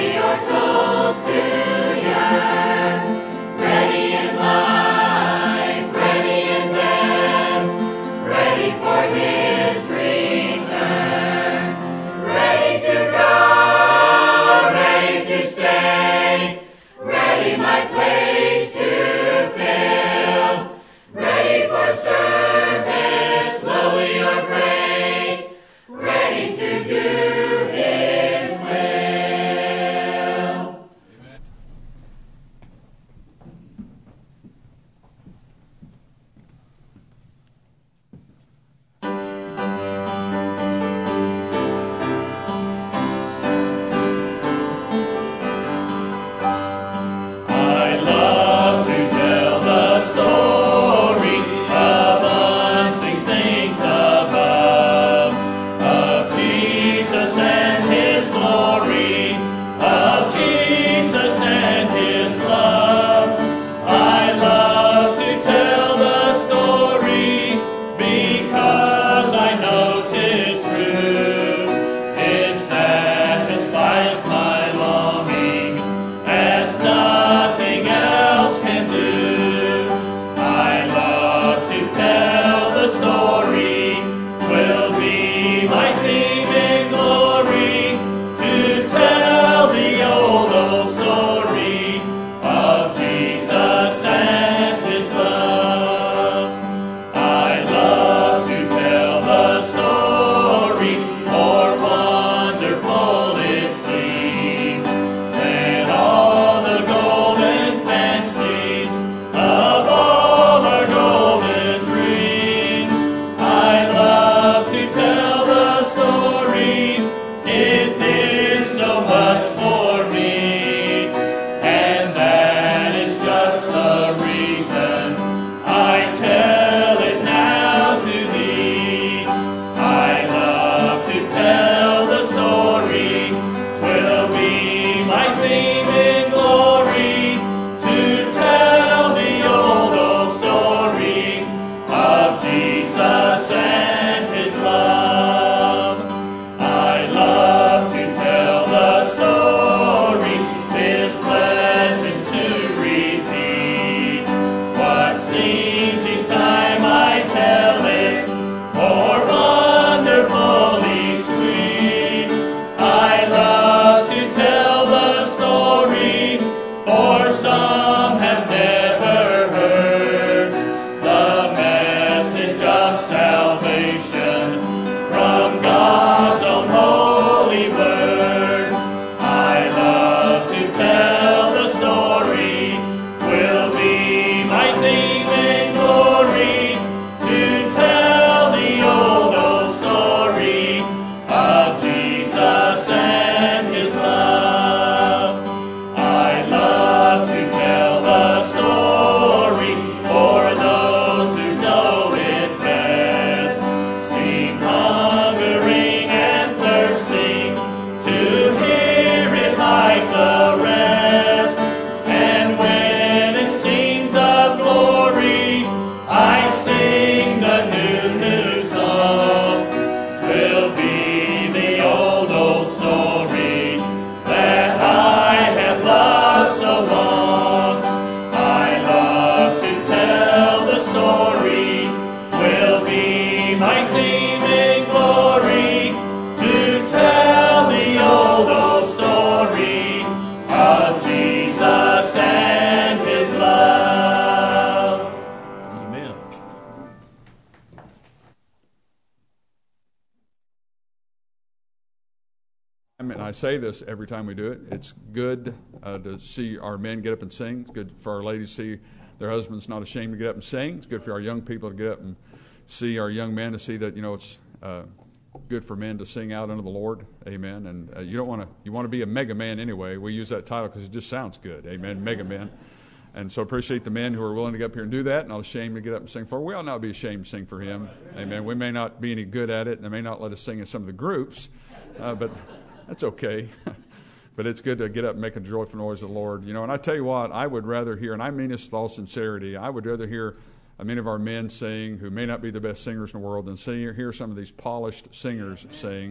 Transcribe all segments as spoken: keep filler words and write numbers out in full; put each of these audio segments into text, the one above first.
And I say this every time we do it. It's good uh, to see our men get up and sing. It's good for our ladies to see their husbands not ashamed to get up and sing. It's good for our young people to get up and see our young men to see that, you know, it's uh, good for men to sing out unto the Lord. Amen. And uh, you don't want to, you want to be a mega man anyway. We use that title because it just sounds good. Amen. Mega man. And so I appreciate the men who are willing to get up here and do that, not ashamed to get up and sing for. We ought not be ashamed to sing for him. Amen. We may not be any good at it, and they may not let us sing in some of the groups, uh, but that's okay. But it's good to get up and make a joyful noise to the Lord. You know, and I tell you what, I would rather hear, and I mean this with all sincerity, I would rather hear many of our men sing who may not be the best singers in the world than see, hear some of these polished singers sing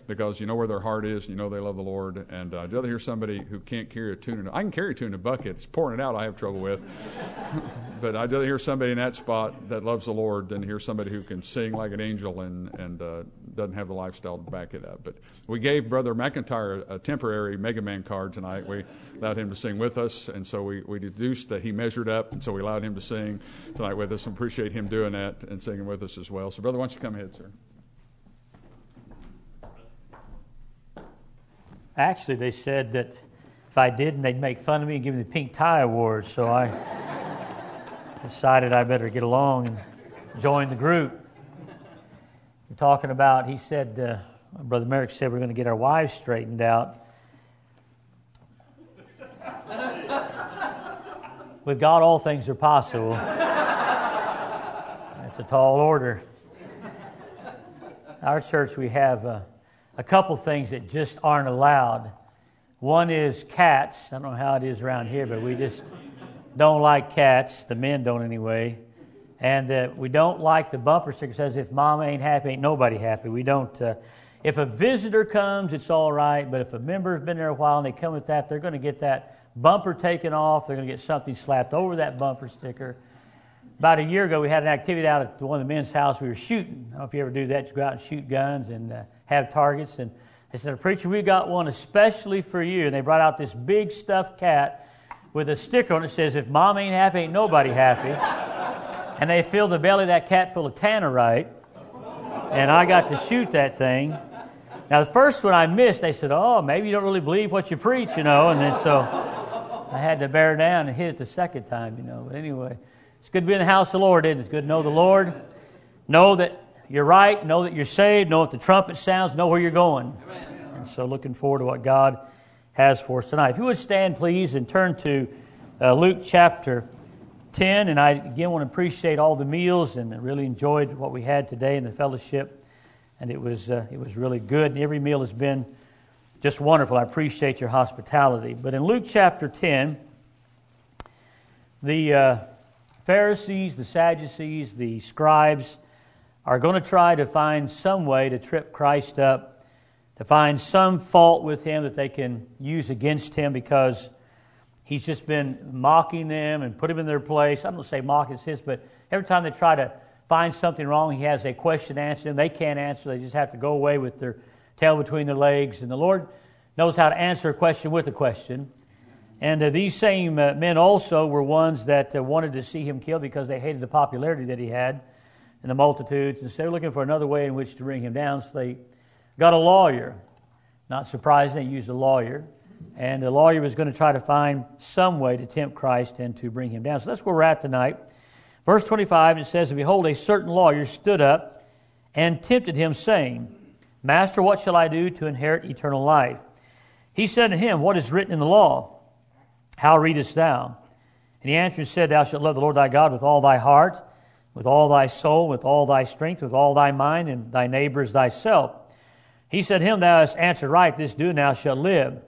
because you know where their heart is, and you know they love the Lord. And uh, I'd rather hear somebody who can't carry a tune. In, I can carry a tune in a bucket. It's pouring it out I have trouble with. But I'd rather hear somebody in that spot that loves the Lord than hear somebody who can sing like an angel and, and uh, doesn't have the lifestyle to back it up. But we gave Brother McIntyre a temporary Mega Man card tonight. We allowed him to sing with us, and so we, we deduced that he measured up, and so we allowed him to sing tonight with us, and appreciate him doing that and singing with us as well. So, brother, why don't you come ahead, sir? Actually, they said that if I didn't, they'd make fun of me and give me the pink tie award, so I decided I better get along and join the group. We're talking about, he said, uh, Brother Merrick said we're going to get our wives straightened out. With God, all things are possible. That's a tall order. Our church, we have uh, a couple things that just aren't allowed. One is cats. I don't know how it is around here, but we just don't like cats. The men don't anyway. And uh, we don't like the bumper sticker that says, if mama ain't happy, ain't nobody happy. We don't. Uh, if a visitor comes, it's all right. But if a member's been there a while and they come with that, they're going to get that bumper taken off. They're going to get something slapped over that bumper sticker. About a year ago, we had an activity out at one of the men's house. We were shooting. I don't know if you ever do that. You go out and shoot guns and uh, have targets. And they said, preacher, we got one especially for you. And they brought out this big stuffed cat with a sticker on it that says, if mom ain't happy, ain't nobody happy. And they filled the belly of that cat full of tannerite. And I got to shoot that thing. Now, the first one I missed, they said, oh, maybe you don't really believe what you preach, you know. And then so I had to bear down and hit it the second time, you know. But anyway, it's good to be in the house of the Lord, isn't it? It's good to know the Lord. Know that you're right. Know that you're saved. Know if the trumpet sounds. Know where you're going. Amen. And so looking forward to what God has for us tonight. If you would stand, please, and turn to uh, Luke chapter ten. And I, again, want to appreciate all the meals and really enjoyed what we had today in the fellowship. And it was uh, it was really good. And every meal has been just wonderful. I appreciate your hospitality. But in Luke chapter ten, the uh, Pharisees, the Sadducees, the scribes are going to try to find some way to trip Christ up, to find some fault with him that they can use against him because he's just been mocking them and put him in their place. I don't say mock is his, but every time they try to find something wrong, he has a question answered, and they can't answer. They just have to go away with their tail between their legs. And the Lord knows how to answer a question with a question. And uh, these same uh, men also were ones that uh, wanted to see him killed because they hated the popularity that he had in the multitudes. And so they were looking for another way in which to bring him down. So they got a lawyer. Not surprising, they used a lawyer. And the lawyer was going to try to find some way to tempt Christ and to bring him down. So that's where we're at tonight. Verse twenty-five, it says, and behold, a certain lawyer stood up and tempted him, saying, Master, what shall I do to inherit eternal life? He said to him, what is written in the law? How readest thou? And he answered and said, Thou shalt love the Lord thy God with all thy heart, with all thy soul, with all thy strength, with all thy mind, and thy neighbor as thyself. He said to him, Thou hast answered right, this do, and thou shalt live.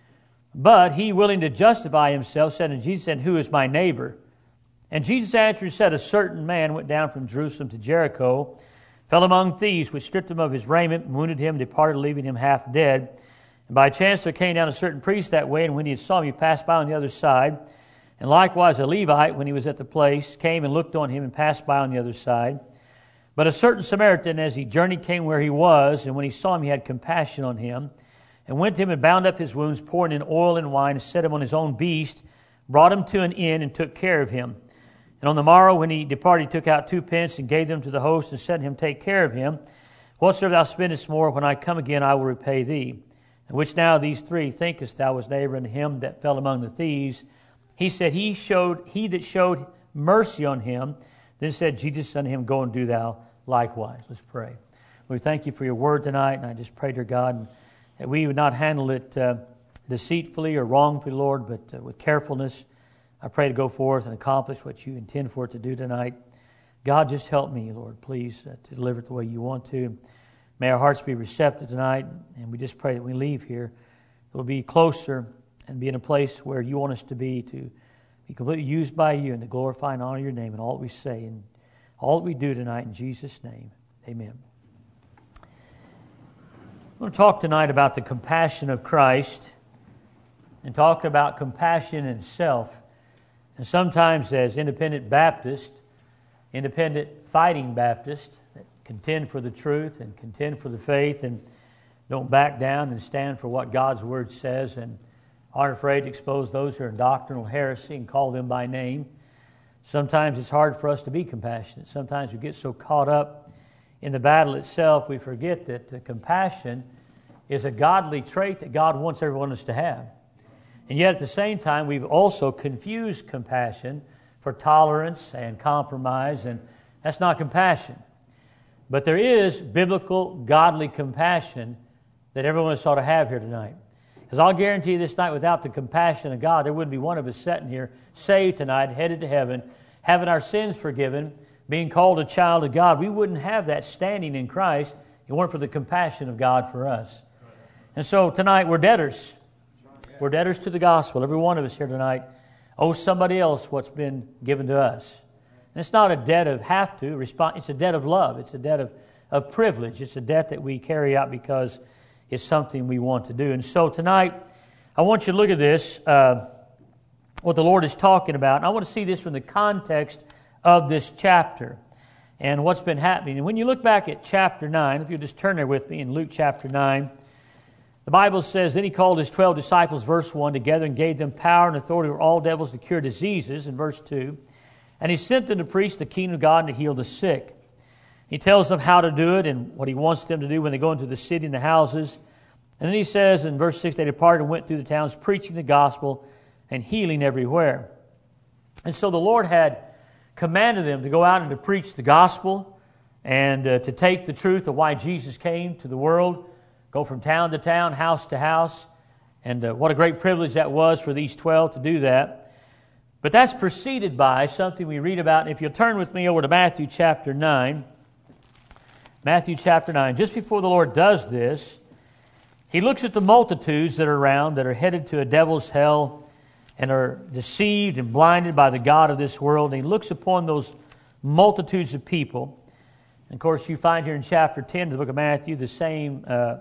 But he, willing to justify himself, said unto Jesus, and who is my neighbor? And Jesus answered and said, A certain man went down from Jerusalem to Jericho, fell among thieves, which stripped him of his raiment, wounded him, departed, leaving him half dead. And by chance there came down a certain priest that way, and when he saw him, he passed by on the other side. And likewise a Levite, when he was at the place, came and looked on him and passed by on the other side. But a certain Samaritan, as he journeyed, came where he was, and when he saw him, he had compassion on him, and went to him and bound up his wounds, pouring in oil and wine, and set him on his own beast, brought him to an inn, and took care of him. And on the morrow, when he departed, he took out two pence, and gave them to the host, and said to him, Take care of him. Whatsoever thou spendest more, when I come again, I will repay thee. And which now of these three thinkest thou was neighbor unto him that fell among the thieves? He said, He showed he that showed mercy on him. Then said Jesus unto him, Go and do thou likewise. Let's pray. We thank you for your word tonight, and I just pray, dear God, that we would not handle it uh, deceitfully or wrongfully, Lord, but uh, with carefulness. I pray to go forth and accomplish what you intend for it to do tonight. God, just help me, Lord, please, uh, to deliver it the way you want to. May our hearts be receptive tonight, and we just pray that when we leave here, we'll be closer and be in a place where you want us to be, to be completely used by you and to glorify and honor your name in all that we say and all that we do tonight in Jesus' name. Amen. want to talk tonight about the compassion of Christ and talk about compassion in self. And sometimes as independent Baptists, independent fighting Baptists that contend for the truth and contend for the faith and don't back down and stand for what God's Word says and aren't afraid to expose those who are in doctrinal heresy and call them by name. Sometimes it's hard for us to be compassionate. Sometimes we get so caught up in the battle itself, we forget that the compassion is a godly trait that God wants every one of us to have. And yet at the same time, we've also confused compassion for tolerance and compromise, and that's not compassion. But there is biblical, godly compassion that every one of us ought to have here tonight. Because I'll guarantee you this night, without the compassion of God, there wouldn't be one of us sitting here saved tonight, headed to heaven, having our sins forgiven, being called a child of God. We wouldn't have that standing in Christ if it weren't for the compassion of God for us. And so tonight we're debtors. We're debtors to the gospel. Every one of us here tonight owes somebody else what's been given to us. And it's not a debt of have to respond. It's a debt of love. It's a debt of, of privilege. It's a debt that we carry out because it's something we want to do. And so tonight I want you to look at this, uh, what the Lord is talking about. And I want to see this from the context of this chapter and what's been happening. And when you look back at chapter nine, if you'll just turn there with me in Luke chapter nine, the Bible says, then he called his twelve disciples, verse one, together and gave them power and authority over all devils to cure diseases, in verse two. And he sent them to preach the kingdom of God and to heal the sick. He tells them how to do it and what he wants them to do when they go into the city and the houses. And then he says in verse six, they departed and went through the towns preaching the gospel and healing everywhere. And so the Lord had commanded them to go out and to preach the gospel and uh, to take the truth of why Jesus came to the world, go from town to town, house to house. And uh, what a great privilege that was for these twelve to do that. But that's preceded by something we read about. And if you'll turn with me over to Matthew chapter nine. Matthew chapter nine. Just before the Lord does this, He looks at the multitudes that are around, that are headed to a devil's hell and are deceived and blinded by the god of this world. And He looks upon those multitudes of people. And of course, you find here in chapter ten of the book of Matthew the same uh,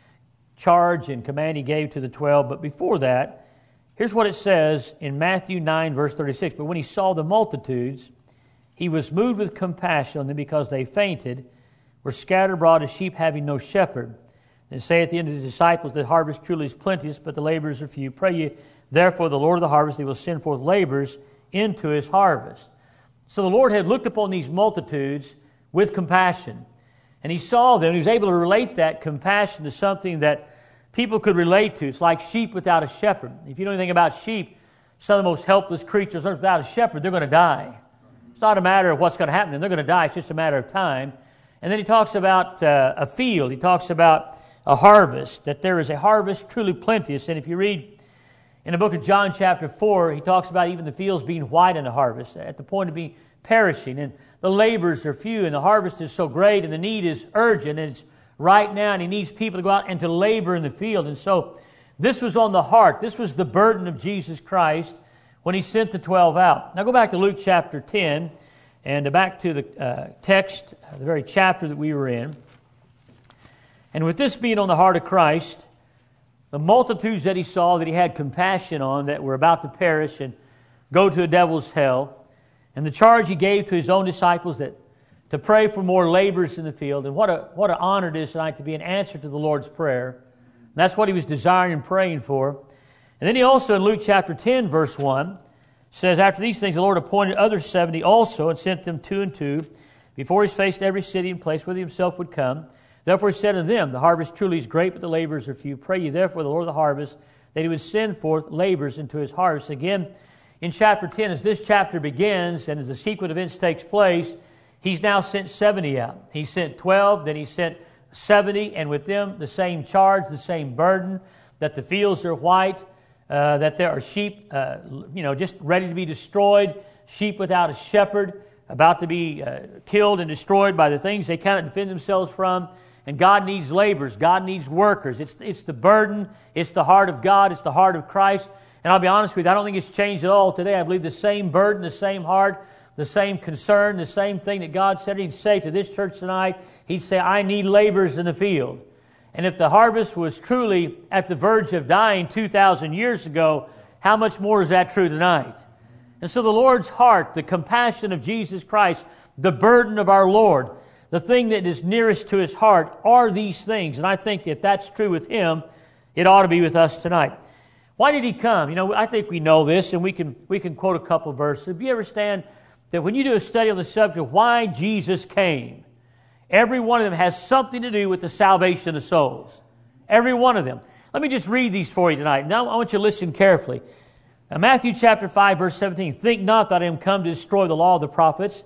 charge and command He gave to the twelve. But before that, here's what it says in Matthew nine, verse thirty-six. But when He saw the multitudes, He was moved with compassion on them because they fainted, were scattered abroad as sheep having no shepherd. And saith the end of the disciples, the harvest truly is plenteous, but the laborers are few. Pray ye, therefore, the Lord of the harvest, He will send forth laborers into His harvest. So the Lord had looked upon these multitudes with compassion. And He saw them. He was able to relate that compassion to something that people could relate to. It's like sheep without a shepherd. If you know anything about sheep, some of the most helpless creatures are without a shepherd. They're going to die. It's not a matter of what's going to happen. They're going to die. It's just a matter of time. And then He talks about uh, a field. He talks about a harvest, that there is a harvest truly plenteous. And if you read in the book of John chapter four, He talks about even the fields being white in the harvest, at the point of being perishing. And the laborers are few, and the harvest is so great, and the need is urgent, and it's right now, and He needs people to go out and to labor in the field. And so this was on the heart. This was the burden of Jesus Christ when He sent the twelve out. Now go back to Luke chapter ten, and back to the uh, text, the very chapter that we were in. And with this being on the heart of Christ, the multitudes that He saw, that He had compassion on, that were about to perish and go to a devil's hell, and the charge He gave to His own disciples that to pray for more laborers in the field. And what a what an honor it is tonight to be an answer to the Lord's prayer. And that's what He was desiring and praying for. And then He also, in Luke chapter ten, verse one, says, after these things the Lord appointed other seventy also, and sent them two and two, before His face to every city and place where He Himself would come. Therefore He said unto them, the harvest truly is great, but the laborers are few. Pray ye therefore the Lord of the harvest, that He would send forth laborers into His harvest. Again, in chapter ten, as this chapter begins, and as the sequence of events takes place, He's now sent seventy out. He sent twelve, then He sent seventy, and with them the same charge, the same burden, that the fields are white, uh, that there are sheep, uh, you know, just ready to be destroyed, sheep without a shepherd, about to be uh, killed and destroyed by the things they cannot defend themselves from. And God needs laborers. God needs workers. It's, it's the burden. It's the heart of God. It's the heart of Christ. And I'll be honest with you, I don't think it's changed at all today. I believe the same burden, the same heart, the same concern, the same thing that God said He'd say to this church tonight. He'd say, I need laborers in the field. And if the harvest was truly at the verge of dying two thousand years ago, how much more is that true tonight? And so the Lord's heart, the compassion of Jesus Christ, the burden of our Lord, the thing that is nearest to His heart are these things. And I think if that's true with Him, it ought to be with us tonight. Why did He come? You know, I think we know this, and we can we can quote a couple verses. Do you understand that when you do a study on the subject of why Jesus came, every one of them has something to do with the salvation of souls. Every one of them. Let me just read these for you tonight. Now I want you to listen carefully. Now, Matthew chapter five, verse seventeen, think not that I am come to destroy the law of the prophets.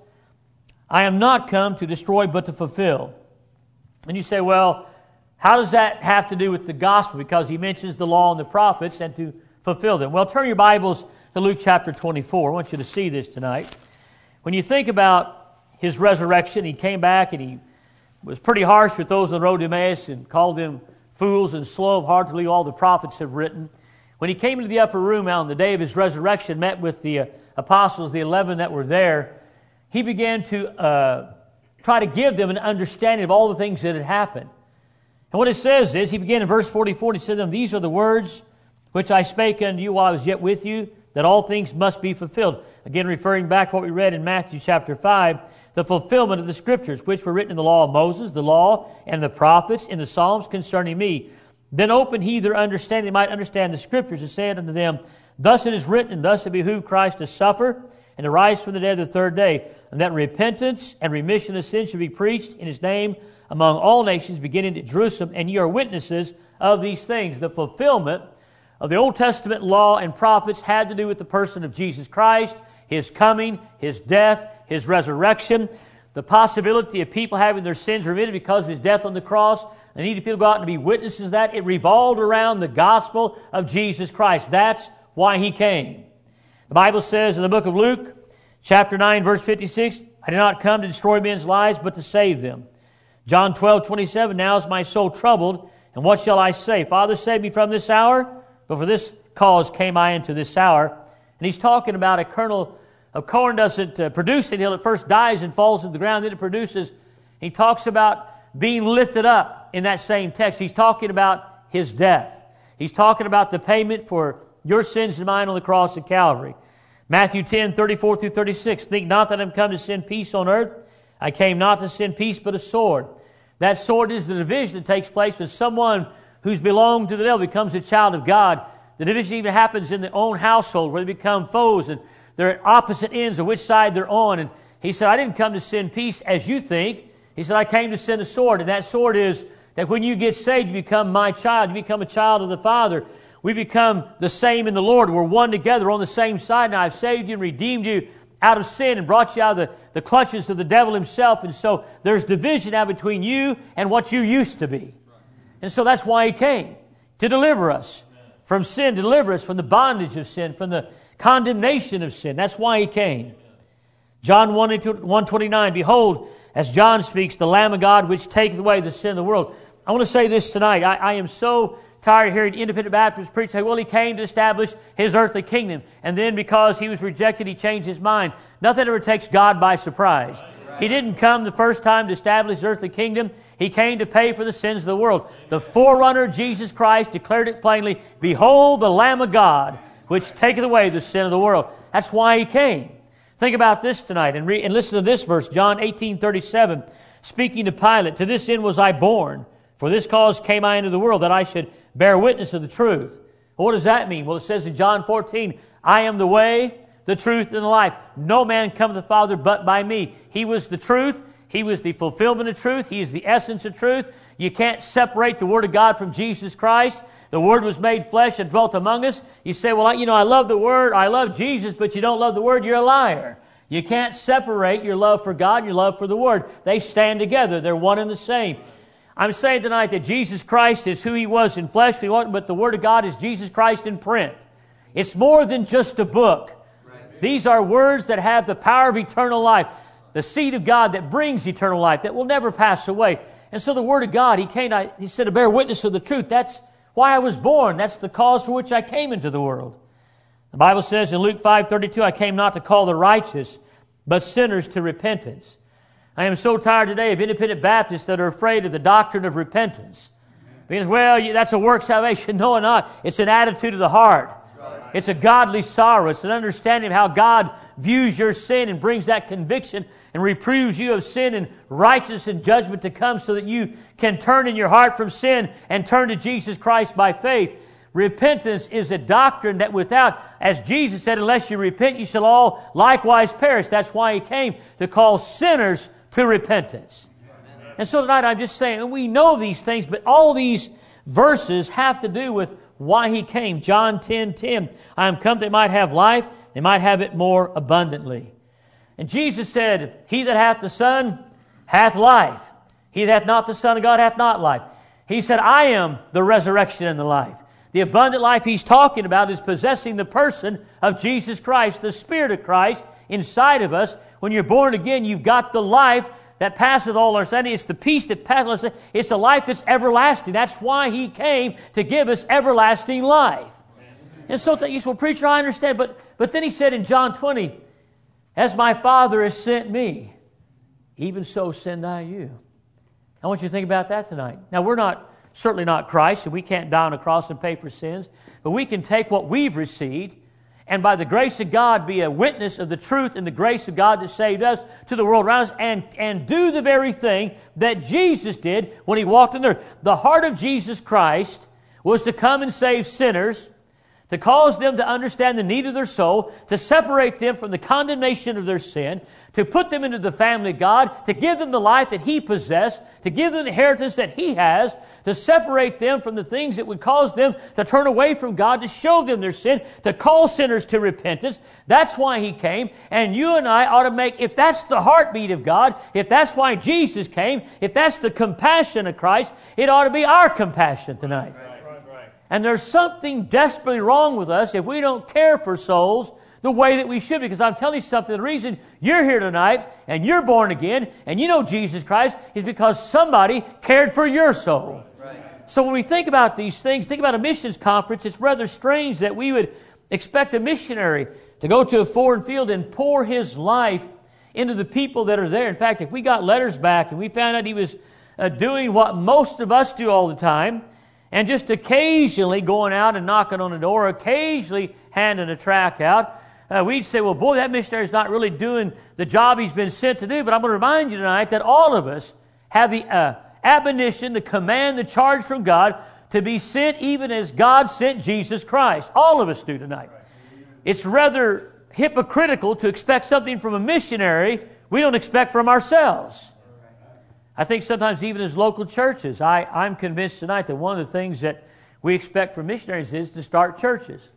I am not come to destroy, but to fulfill. And you say, well, how does that have to do with the gospel? Because he mentions the law and the prophets and to fulfill them. Well, turn your Bibles to Luke chapter twenty-four. I want you to see this tonight. When you think about His resurrection, He came back and He was pretty harsh with those on the road to Emmaus and called them fools and slow of heart to believe all the prophets have written. When He came into the upper room on the day of His resurrection, met with the uh, apostles, the eleven that were there, He began to uh, try to give them an understanding of all the things that had happened. And what it says is, He began in verse forty-four, and He said to them, these are the words which I spake unto you while I was yet with you, that all things must be fulfilled. Again, referring back to what we read in Matthew chapter five, the fulfillment of the Scriptures, which were written in the law of Moses, the law and the prophets, in the Psalms concerning me. Then opened He their understanding, they might understand the Scriptures, and said unto them, thus it is written, and thus it behooved Christ to suffer, and to rise from the dead the third day, and that repentance and remission of sins should be preached in His name among all nations, beginning at Jerusalem, and ye are witnesses of these things. The fulfillment of the Old Testament law and prophets had to do with the person of Jesus Christ, His coming, His death, His resurrection, the possibility of people having their sins remitted because of His death on the cross. They needed people to go out and be witnesses of that. It revolved around the gospel of Jesus Christ. That's why He came. The Bible says in the book of Luke, chapter nine, verse fifty-six, I did not come to destroy men's lives, but to save them. John twelve, twenty-seven, now is my soul troubled, and what shall I say? Father, save me from this hour, but for this cause came I into this hour. And He's talking about a kernel of corn doesn't uh, produce until it first dies and falls into the ground, then it produces. He talks about being lifted up in that same text. He's talking about His death. He's talking about the payment for your sins and mine on the cross of Calvary. Matthew ten, thirty-four through thirty-six, think not that I am come to send peace on earth. I came not to send peace, but a sword. That sword is the division that takes place when someone who's belonged to the devil becomes a child of God. The division even happens in their own household where they become foes and they're at opposite ends of which side they're on. And He said, I didn't come to send peace as you think. He said, I came to send a sword. And that sword is that when you get saved, you become my child. You become a child of the Father. We become the same in the Lord. We're one together on the same side. Now I've saved you and redeemed you out of sin and brought you out of the, the clutches of the devil himself. And so there's division now between you and what you used to be. And so that's why He came, to deliver us from sin, to deliver us from the bondage of sin, from the condemnation of sin. That's why He came. John one twenty-nine, behold, as John speaks, the Lamb of God which taketh away the sin of the world. I want to say this tonight. I, I am so tired of hearing independent Baptists preach, say, well, He came to establish His earthly kingdom. And then because He was rejected, He changed His mind. Nothing ever takes God by surprise. He didn't come the first time to establish His earthly kingdom. He came to pay for the sins of the world. The forerunner, Jesus Christ, declared it plainly, behold the Lamb of God, which taketh away the sin of the world. That's why He came. Think about this tonight and, re- and listen to this verse, John eighteen thirty-seven. Speaking to Pilate, to this end was I born. For this cause came I into the world, that I should bear witness of the truth. Well, what does that mean? Well, it says in John fourteen, I am the way, the truth, and the life. No man cometh to the Father but by me. He was the truth. He was the fulfillment of truth. He is the essence of truth. You can't separate the Word of God from Jesus Christ. The Word was made flesh and dwelt among us. You say, well, you know, I love the Word, I love Jesus, but you don't love the Word, you're a liar. You can't separate your love for God and your love for the Word. They stand together. They're one and the same. I'm saying tonight that Jesus Christ is who He was in flesh, but the Word of God is Jesus Christ in print. It's more than just a book. These are words that have the power of eternal life, the seed of God that brings eternal life, that will never pass away. And so the Word of God, He came, He said, to bear witness of the truth. That's why I was born. That's the cause for which I came into the world. The Bible says in Luke five thirty-two, I came not to call the righteous, but sinners to repentance. I am so tired today of independent Baptists that are afraid of the doctrine of repentance. Because, well, that's a work salvation. No, not. It's an attitude of the heart. It's a godly sorrow. It's an understanding of how God views your sin and brings that conviction and reproves you of sin and righteousness and judgment to come so that you can turn in your heart from sin and turn to Jesus Christ by faith. Repentance is a doctrine that without, as Jesus said, unless you repent, you shall all likewise perish. That's why He came, to call sinners to repentance. Amen. And so tonight I'm just saying, and we know these things, but all these verses have to do with why He came. John ten ten, I am come that they might have life, they might have it more abundantly. And Jesus said, He that hath the Son hath life. He that hath not the Son of God hath not life. He said, I am the resurrection and the life. The abundant life He's talking about is possessing the person of Jesus Christ, the Spirit of Christ inside of us. When you're born again, you've got the life that passeth all understanding. It's the peace that passeth all understanding. It's the life that's everlasting. That's why He came, to give us everlasting life. And so you say, well, preacher, I understand. But, but then He said in John twenty, as my Father has sent me, even so send I you. I want you to think about that tonight. Now, we're not, certainly not Christ, and we can't die on a cross and pay for sins. But we can take what we've received and by the grace of God be a witness of the truth and the grace of God that saved us to the world around us, and, and do the very thing that Jesus did when He walked on the earth. The heart of Jesus Christ was to come and save sinners, to cause them to understand the need of their soul, to separate them from the condemnation of their sin, to put them into the family of God, to give them the life that He possessed, to give them the inheritance that He has, to separate them from the things that would cause them to turn away from God, to show them their sin, to call sinners to repentance. That's why He came. And you and I ought to make, if that's the heartbeat of God, if that's why Jesus came, if that's the compassion of Christ, it ought to be our compassion tonight. Right, right, right. And there's something desperately wrong with us if we don't care for souls the way that we should. Because I'm telling you something, the reason you're here tonight and you're born again and you know Jesus Christ is because somebody cared for your soul. So when we think about these things, think about a missions conference, it's rather strange that we would expect a missionary to go to a foreign field and pour his life into the people that are there. In fact, if we got letters back and we found out he was uh, doing what most of us do all the time, and just occasionally going out and knocking on a door, occasionally handing a tract out, uh, we'd say, well, boy, that missionary's not really doing the job he's been sent to do. But I'm going to remind you tonight that all of us have the uh, admonition, the command, the charge from God to be sent even as God sent Jesus Christ. All of us do tonight. It's rather hypocritical to expect something from a missionary we don't expect from ourselves. I think sometimes even as local churches, I, I'm convinced tonight that one of the things that we expect from missionaries is to start churches.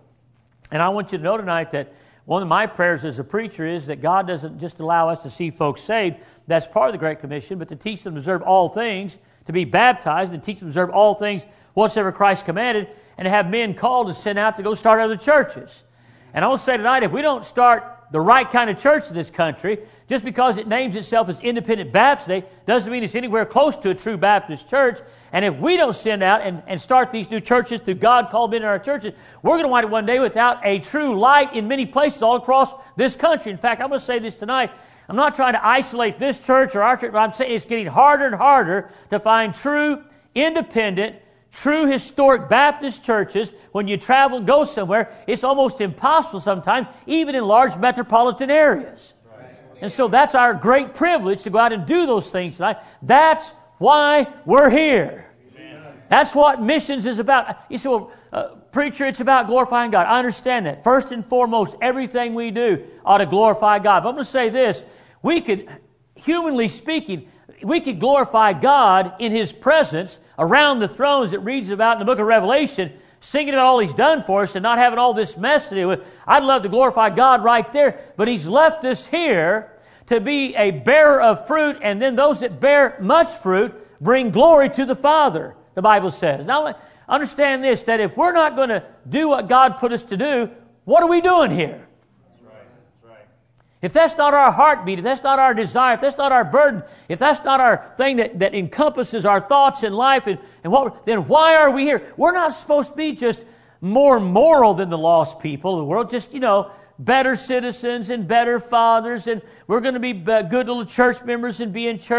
And I want you to know tonight that one of my prayers as a preacher is that God doesn't just allow us to see folks saved. That's part of the Great Commission, but to teach them to observe all things, to be baptized and teach them to observe all things whatsoever Christ commanded, and to have men called to send out to go start other churches. And I want to say tonight, if we don't start the right kind of church in this country, just because it names itself as Independent Baptist Day, doesn't mean it's anywhere close to a true Baptist church. And if we don't send out and, and start these new churches through God called men in our churches, we're going to wind up one day without a true light in many places all across this country. In fact, I'm going to say this tonight. I'm not trying to isolate this church or our church, but I'm saying it's getting harder and harder to find true, independent, true historic Baptist churches. When you travel and go somewhere, it's almost impossible sometimes, even in large metropolitan areas. And so that's our great privilege to go out and do those things tonight. That's why we're here. Amen. That's what missions is about. You say, well, uh, preacher, it's about glorifying God. I understand that. First and foremost, everything we do ought to glorify God. But I'm going to say this. We could, humanly speaking, we could glorify God in His presence around the thrones that reads about in the book of Revelation, singing about all He's done for us and not having all this mess to do with. I'd love to glorify God right there, but He's left us here to be a bearer of fruit, and then those that bear much fruit bring glory to the Father, the Bible says. Now, understand this, that if we're not going to do what God put us to do, what are we doing here? That's right. That's right. If that's not our heartbeat, if that's not our desire, if that's not our burden, if that's not our thing that, that encompasses our thoughts in life, and, and what, then why are we here? We're not supposed to be just more moral than the lost people of the world, just, you know, better citizens and better fathers, and we're going to be good little church members and be in church.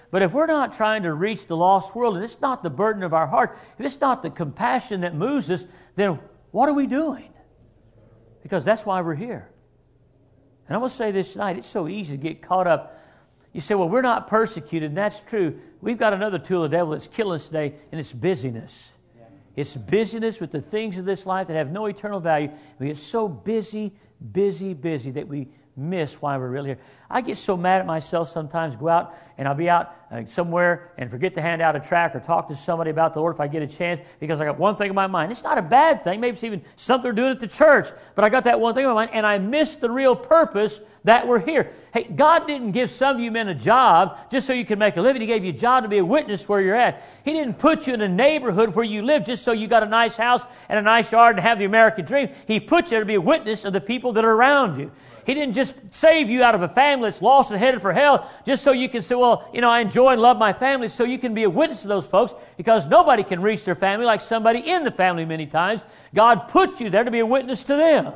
But if we're not trying to reach the lost world, and it's not the burden of our heart, if it's not the compassion that moves us, then what are we doing? Because that's why we're here. And I'm going to say this tonight, it's so easy to get caught up. You say, well, we're not persecuted, and that's true. We've got another tool of the devil that's killing us today, and it's busyness. It's busyness with the things of this life that have no eternal value. We get so busy, busy, busy that we miss why we're really here. I get so mad at myself sometimes, go out and I'll be out uh, somewhere and forget to hand out a tract or talk to somebody about the Lord if I get a chance because I got one thing in my mind. It's not a bad thing. Maybe it's even something they're doing at the church, but I got that one thing in my mind and I miss the real purpose that we're here. Hey, God didn't give some of you men a job just so you can make a living. He gave you a job to be a witness where you're at. He didn't put you in a neighborhood where you live just so you got a nice house and a nice yard and have the American dream. He put you there to be a witness of the people that are around you. He didn't just save you out of a family that's lost and headed for hell just so you can say, well, you know, I enjoy and love my family, so you can be a witness to those folks, because nobody can reach their family like somebody in the family many times. God put you there to be a witness to them.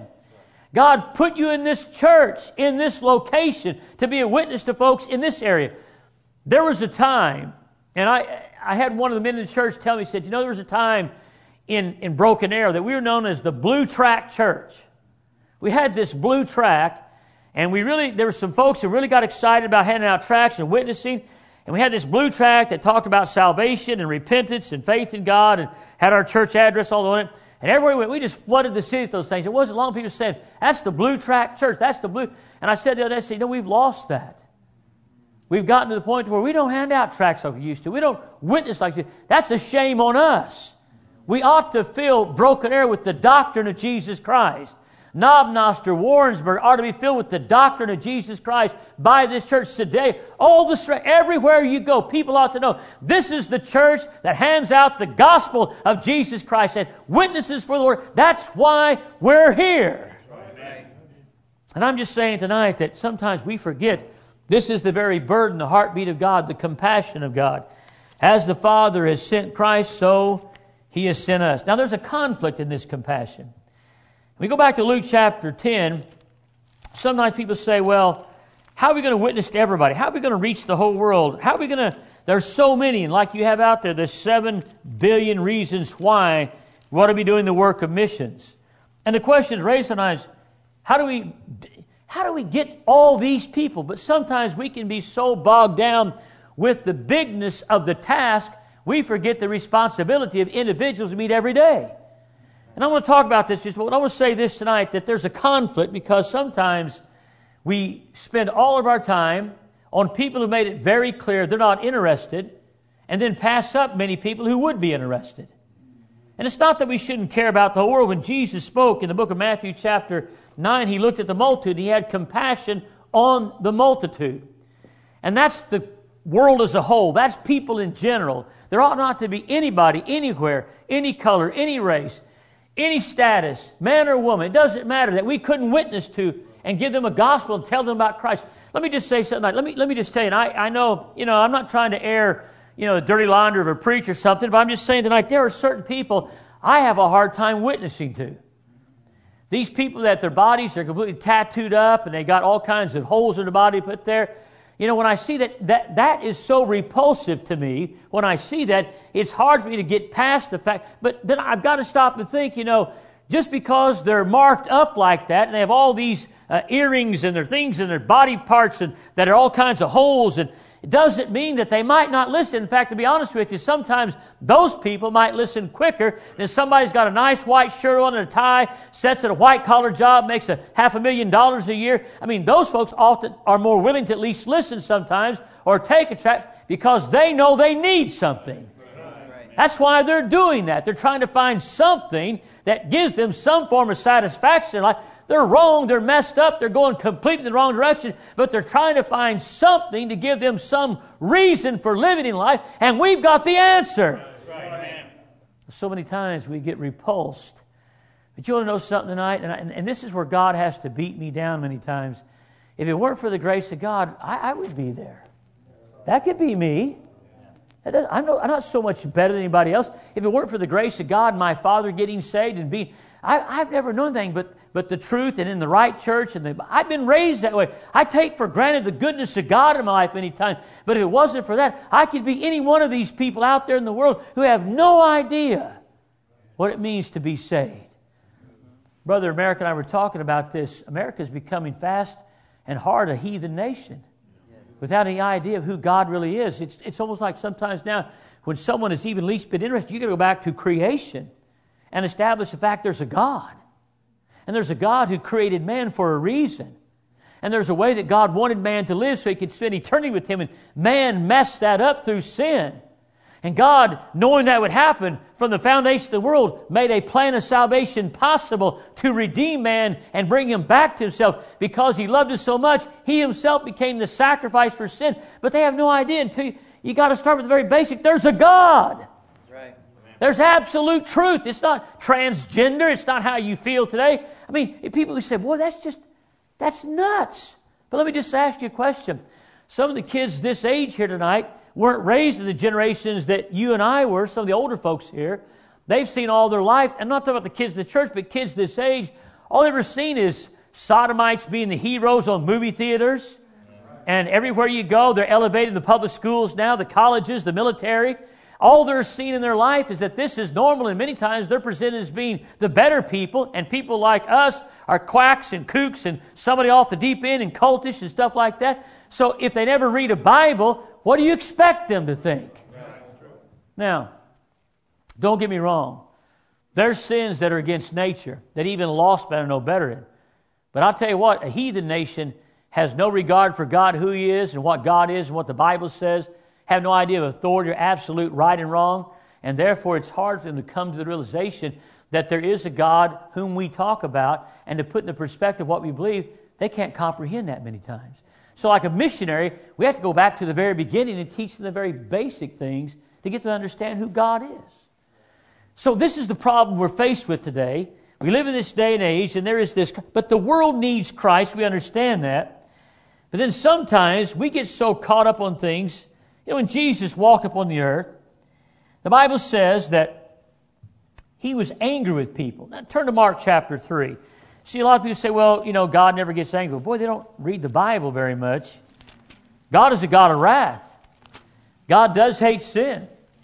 God put you in this church, in this location, to be a witness to folks in this area. There was a time, and I I had one of the men in the church tell me, he said, you know, there was a time in, in Broken Arrow that we were known as the Blue Track Church. We had this blue track, and we really, there were some folks who really got excited about handing out tracts and witnessing, and we had this blue track that talked about salvation and repentance and faith in God and had our church address all on it. And everywhere we went, we just flooded the city with those things. It wasn't long people said, that's the Blue Track Church, that's the blue. And I said the other day, I said, you know, we've lost that. We've gotten to the point where we don't hand out tracts like we used to. We don't witness like we used to. That's a shame on us. We ought to fill Broken Arrow with the doctrine of Jesus Christ. Knobnoster, Warrensburg ought to be filled with the doctrine of Jesus Christ by this church today. All the everywhere you go, people ought to know this is the church that hands out the gospel of Jesus Christ and witnesses for the Lord. That's why we're here. Amen. And I'm just saying tonight that sometimes we forget this is the very burden, the heartbeat of God, the compassion of God. As the Father has sent Christ, so He has sent us. Now there's a conflict in this compassion. We go back to Luke chapter ten. Sometimes people say, well, how are we going to witness to everybody? How are we going to reach the whole world? How are we going to, there's so many, and like you have out there, there's seven billion reasons why we ought to be doing the work of missions. And the question is raised sometimes, how do we, how do we get all these people? But sometimes we can be so bogged down with the bigness of the task, we forget the responsibility of individuals we meet every day. And I want to talk about this just, but I want to say this tonight, that there's a conflict because sometimes we spend all of our time on people who made it very clear they're not interested, and then pass up many people who would be interested. And it's not that we shouldn't care about the whole world. When Jesus spoke in the book of Matthew chapter nine, He looked at the multitude. He had compassion on the multitude. And that's the world as a whole. That's people in general. There ought not to be anybody, anywhere, any color, any race, any status, man or woman, it doesn't matter, that we couldn't witness to and give them a gospel and tell them about Christ. Let me just say something. Let me let me just tell you, and I, I know, you know, I'm not trying to air, you know, the dirty laundry of a preacher or something, but I'm just saying tonight, there are certain people I have a hard time witnessing to. These people that their bodies are completely tattooed up and they got all kinds of holes in their body put there. You know, when I see that, that, that is so repulsive to me. When I see that, it's hard for me to get past the fact. But then I've got to stop and think, you know, just because they're marked up like that and they have all these uh, earrings and their things in their body parts and that are all kinds of holes, and it doesn't mean that they might not listen. In fact, to be honest with you, sometimes those people might listen quicker than somebody's got a nice white shirt on and a tie, sits at a white-collar job, makes a half a million dollars a year. I mean, those folks often are more willing to at least listen sometimes or take a tract because they know they need something. That's why they're doing that. They're trying to find something that gives them some form of satisfaction in life. They're wrong, they're messed up, they're going completely in the wrong direction, but they're trying to find something to give them some reason for living in life, and we've got the answer. That's right. So many times we get repulsed. But you want to know something tonight? And, I, and, and this is where God has to beat me down many times. If it weren't for the grace of God, I, I would be there. That could be me. I'm, no, I'm not so much better than anybody else. If it weren't for the grace of God, my father getting saved and being... I, I've never known anything, but but the truth and in the right church. And the, I've been raised that way. I take for granted the goodness of God in my life many times. But if it wasn't for that, I could be any one of these people out there in the world who have no idea what it means to be saved. Brother America and I were talking about this. America is becoming fast and hard a heathen nation without any idea of who God really is. It's, it's almost like sometimes now when someone has even least been interested, you got to go back to creation and establish the fact there's a God. And there's a God who created man for a reason. And there's a way that God wanted man to live so He could spend eternity with Him. And man messed that up through sin. And God, knowing that would happen from the foundation of the world, made a plan of salvation possible to redeem man and bring him back to Himself. Because He loved us so much, He Himself became the sacrifice for sin. But they have no idea until you, you got to start with the very basic. There's a God. Right. There's absolute truth. It's not transgender. It's not how you feel today. I mean, people who say, boy, that's just, that's nuts. But let me just ask you a question. Some of the kids this age here tonight weren't raised in the generations that you and I were, some of the older folks here. They've seen all their life. I'm not talking about the kids in the church, but kids this age, all they've ever seen is sodomites being the heroes on movie theaters. And everywhere you go, they're elevated in the public schools now, the colleges, the military. All they're seeing in their life is that this is normal, and many times they're presented as being the better people, and people like us are quacks and kooks and somebody off the deep end and cultish and stuff like that. So if they never read a Bible, what do you expect them to think? Now, don't get me wrong. There's sins that are against nature that even lost men know better in. But I'll tell you what, a heathen nation has no regard for God, who He is, and what God is, and what the Bible says, have no idea of authority or absolute right and wrong, and therefore it's hard for them to come to the realization that there is a God whom we talk about, and to put in the perspective what we believe, they can't comprehend that many times. So like a missionary, we have to go back to the very beginning and teach them the very basic things to get them to understand who God is. So this is the problem we're faced with today. We live in this day and age, and there is this, but the world needs Christ, we understand that. But then sometimes we get so caught up on things. You know, when Jesus walked upon the earth, the Bible says that He was angry with people. Now turn to Mark chapter three. See, a lot of people say, well, you know, God never gets angry. Well, boy, they don't read the Bible very much. God is a God of wrath. God does hate sin.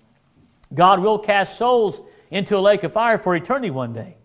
God will cast souls into a lake of fire for eternity one day.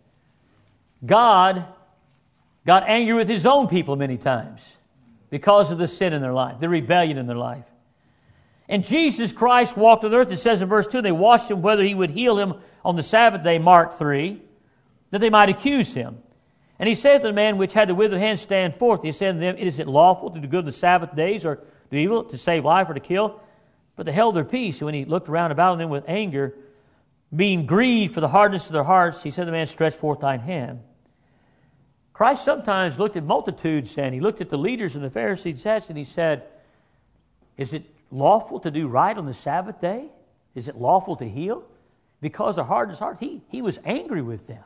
God got angry with His own people many times because of the sin in their life, the rebellion in their life. And Jesus Christ walked on the earth. It says in verse two, they watched Him whether He would heal him on the Sabbath day, Mark three, that they might accuse Him. And He saith to the man which had the withered hand, stand forth. He said to them, is it lawful to do good on the Sabbath days, or do evil, to save life or to kill? But they held their peace. And when He looked around about them with anger, being grieved for the hardness of their hearts, He said to the man, stretch forth thine hand. Christ sometimes looked at multitudes, and He looked at the leaders and the Pharisees, and He said, is it lawful to do right on the Sabbath day? Is it lawful to heal? Because of hardness of heart, he, he was angry with them.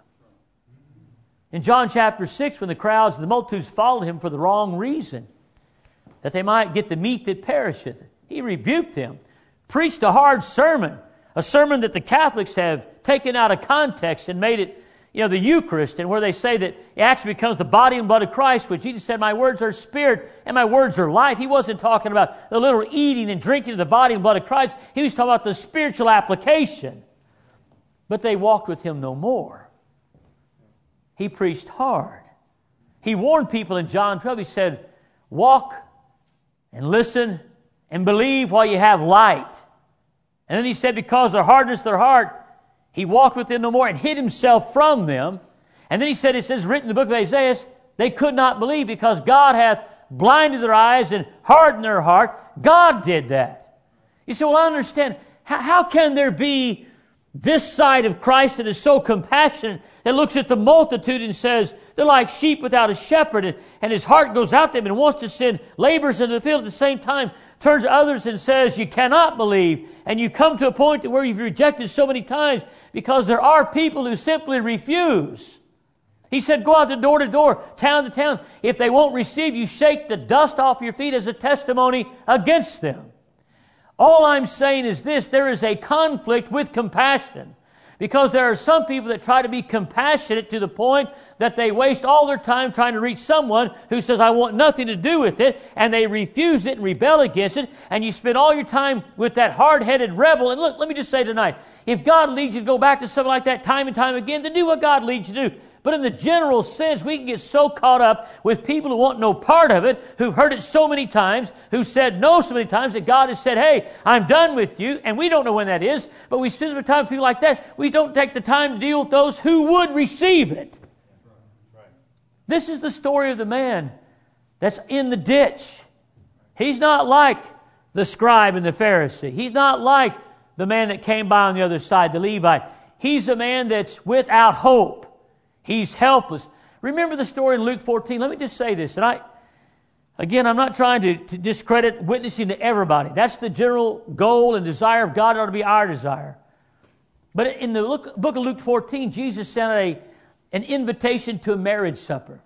In John chapter six, when the crowds and the multitudes followed Him for the wrong reason, that they might get the meat that perisheth, He rebuked them, preached a hard sermon, a sermon that the Catholics have taken out of context and made it, you know, the Eucharist, and where they say that it actually becomes the body and blood of Christ, which Jesus said, my words are spirit and my words are life. He wasn't talking about the little eating and drinking of the body and blood of Christ. He was talking about the spiritual application. But they walked with Him no more. He preached hard. He warned people in John twelve. He said, walk and listen and believe while you have light. And then He said, because of their hardness of their heart, He walked with them no more and hid Himself from them. And then He said, it says written in the book of Isaiah, they could not believe because God hath blinded their eyes and hardened their heart. God did that. You say, well, I understand. How, how can there be this side of Christ that is so compassionate, that looks at the multitude and says, they're like sheep without a shepherd, and, and His heart goes out to them and wants to send laborers into the field, at the same time turns to others and says, you cannot believe, and you come to a point where you've rejected so many times because there are people who simply refuse. He said, go out the door to door, town to town. If they won't receive you, shake the dust off your feet as a testimony against them. All I'm saying is this, there is a conflict with compassion. Because there are some people that try to be compassionate to the point that they waste all their time trying to reach someone who says, I want nothing to do with it, and they refuse it and rebel against it, and you spend all your time with that hard-headed rebel. And look, let me just say tonight, if God leads you to go back to something like that time and time again, then do what God leads you to do. But in the general sense, we can get so caught up with people who want no part of it, who've heard it so many times, who said no so many times, that God has said, hey, I'm done with you. And we don't know when that is, but we spend some time with people like that. We don't take the time to deal with those who would receive it. This is the story of the man that's in the ditch. He's not like the scribe and the Pharisee. He's not like the man that came by on the other side, the Levite. He's a man that's without hope. He's helpless. Remember the story in Luke fourteen? Let me just say this. And I, again, I'm not trying to, to discredit witnessing to everybody. That's the general goal and desire of God. It ought to be our desire. But in the book of Luke fourteen, Jesus sent a, an invitation to a marriage supper.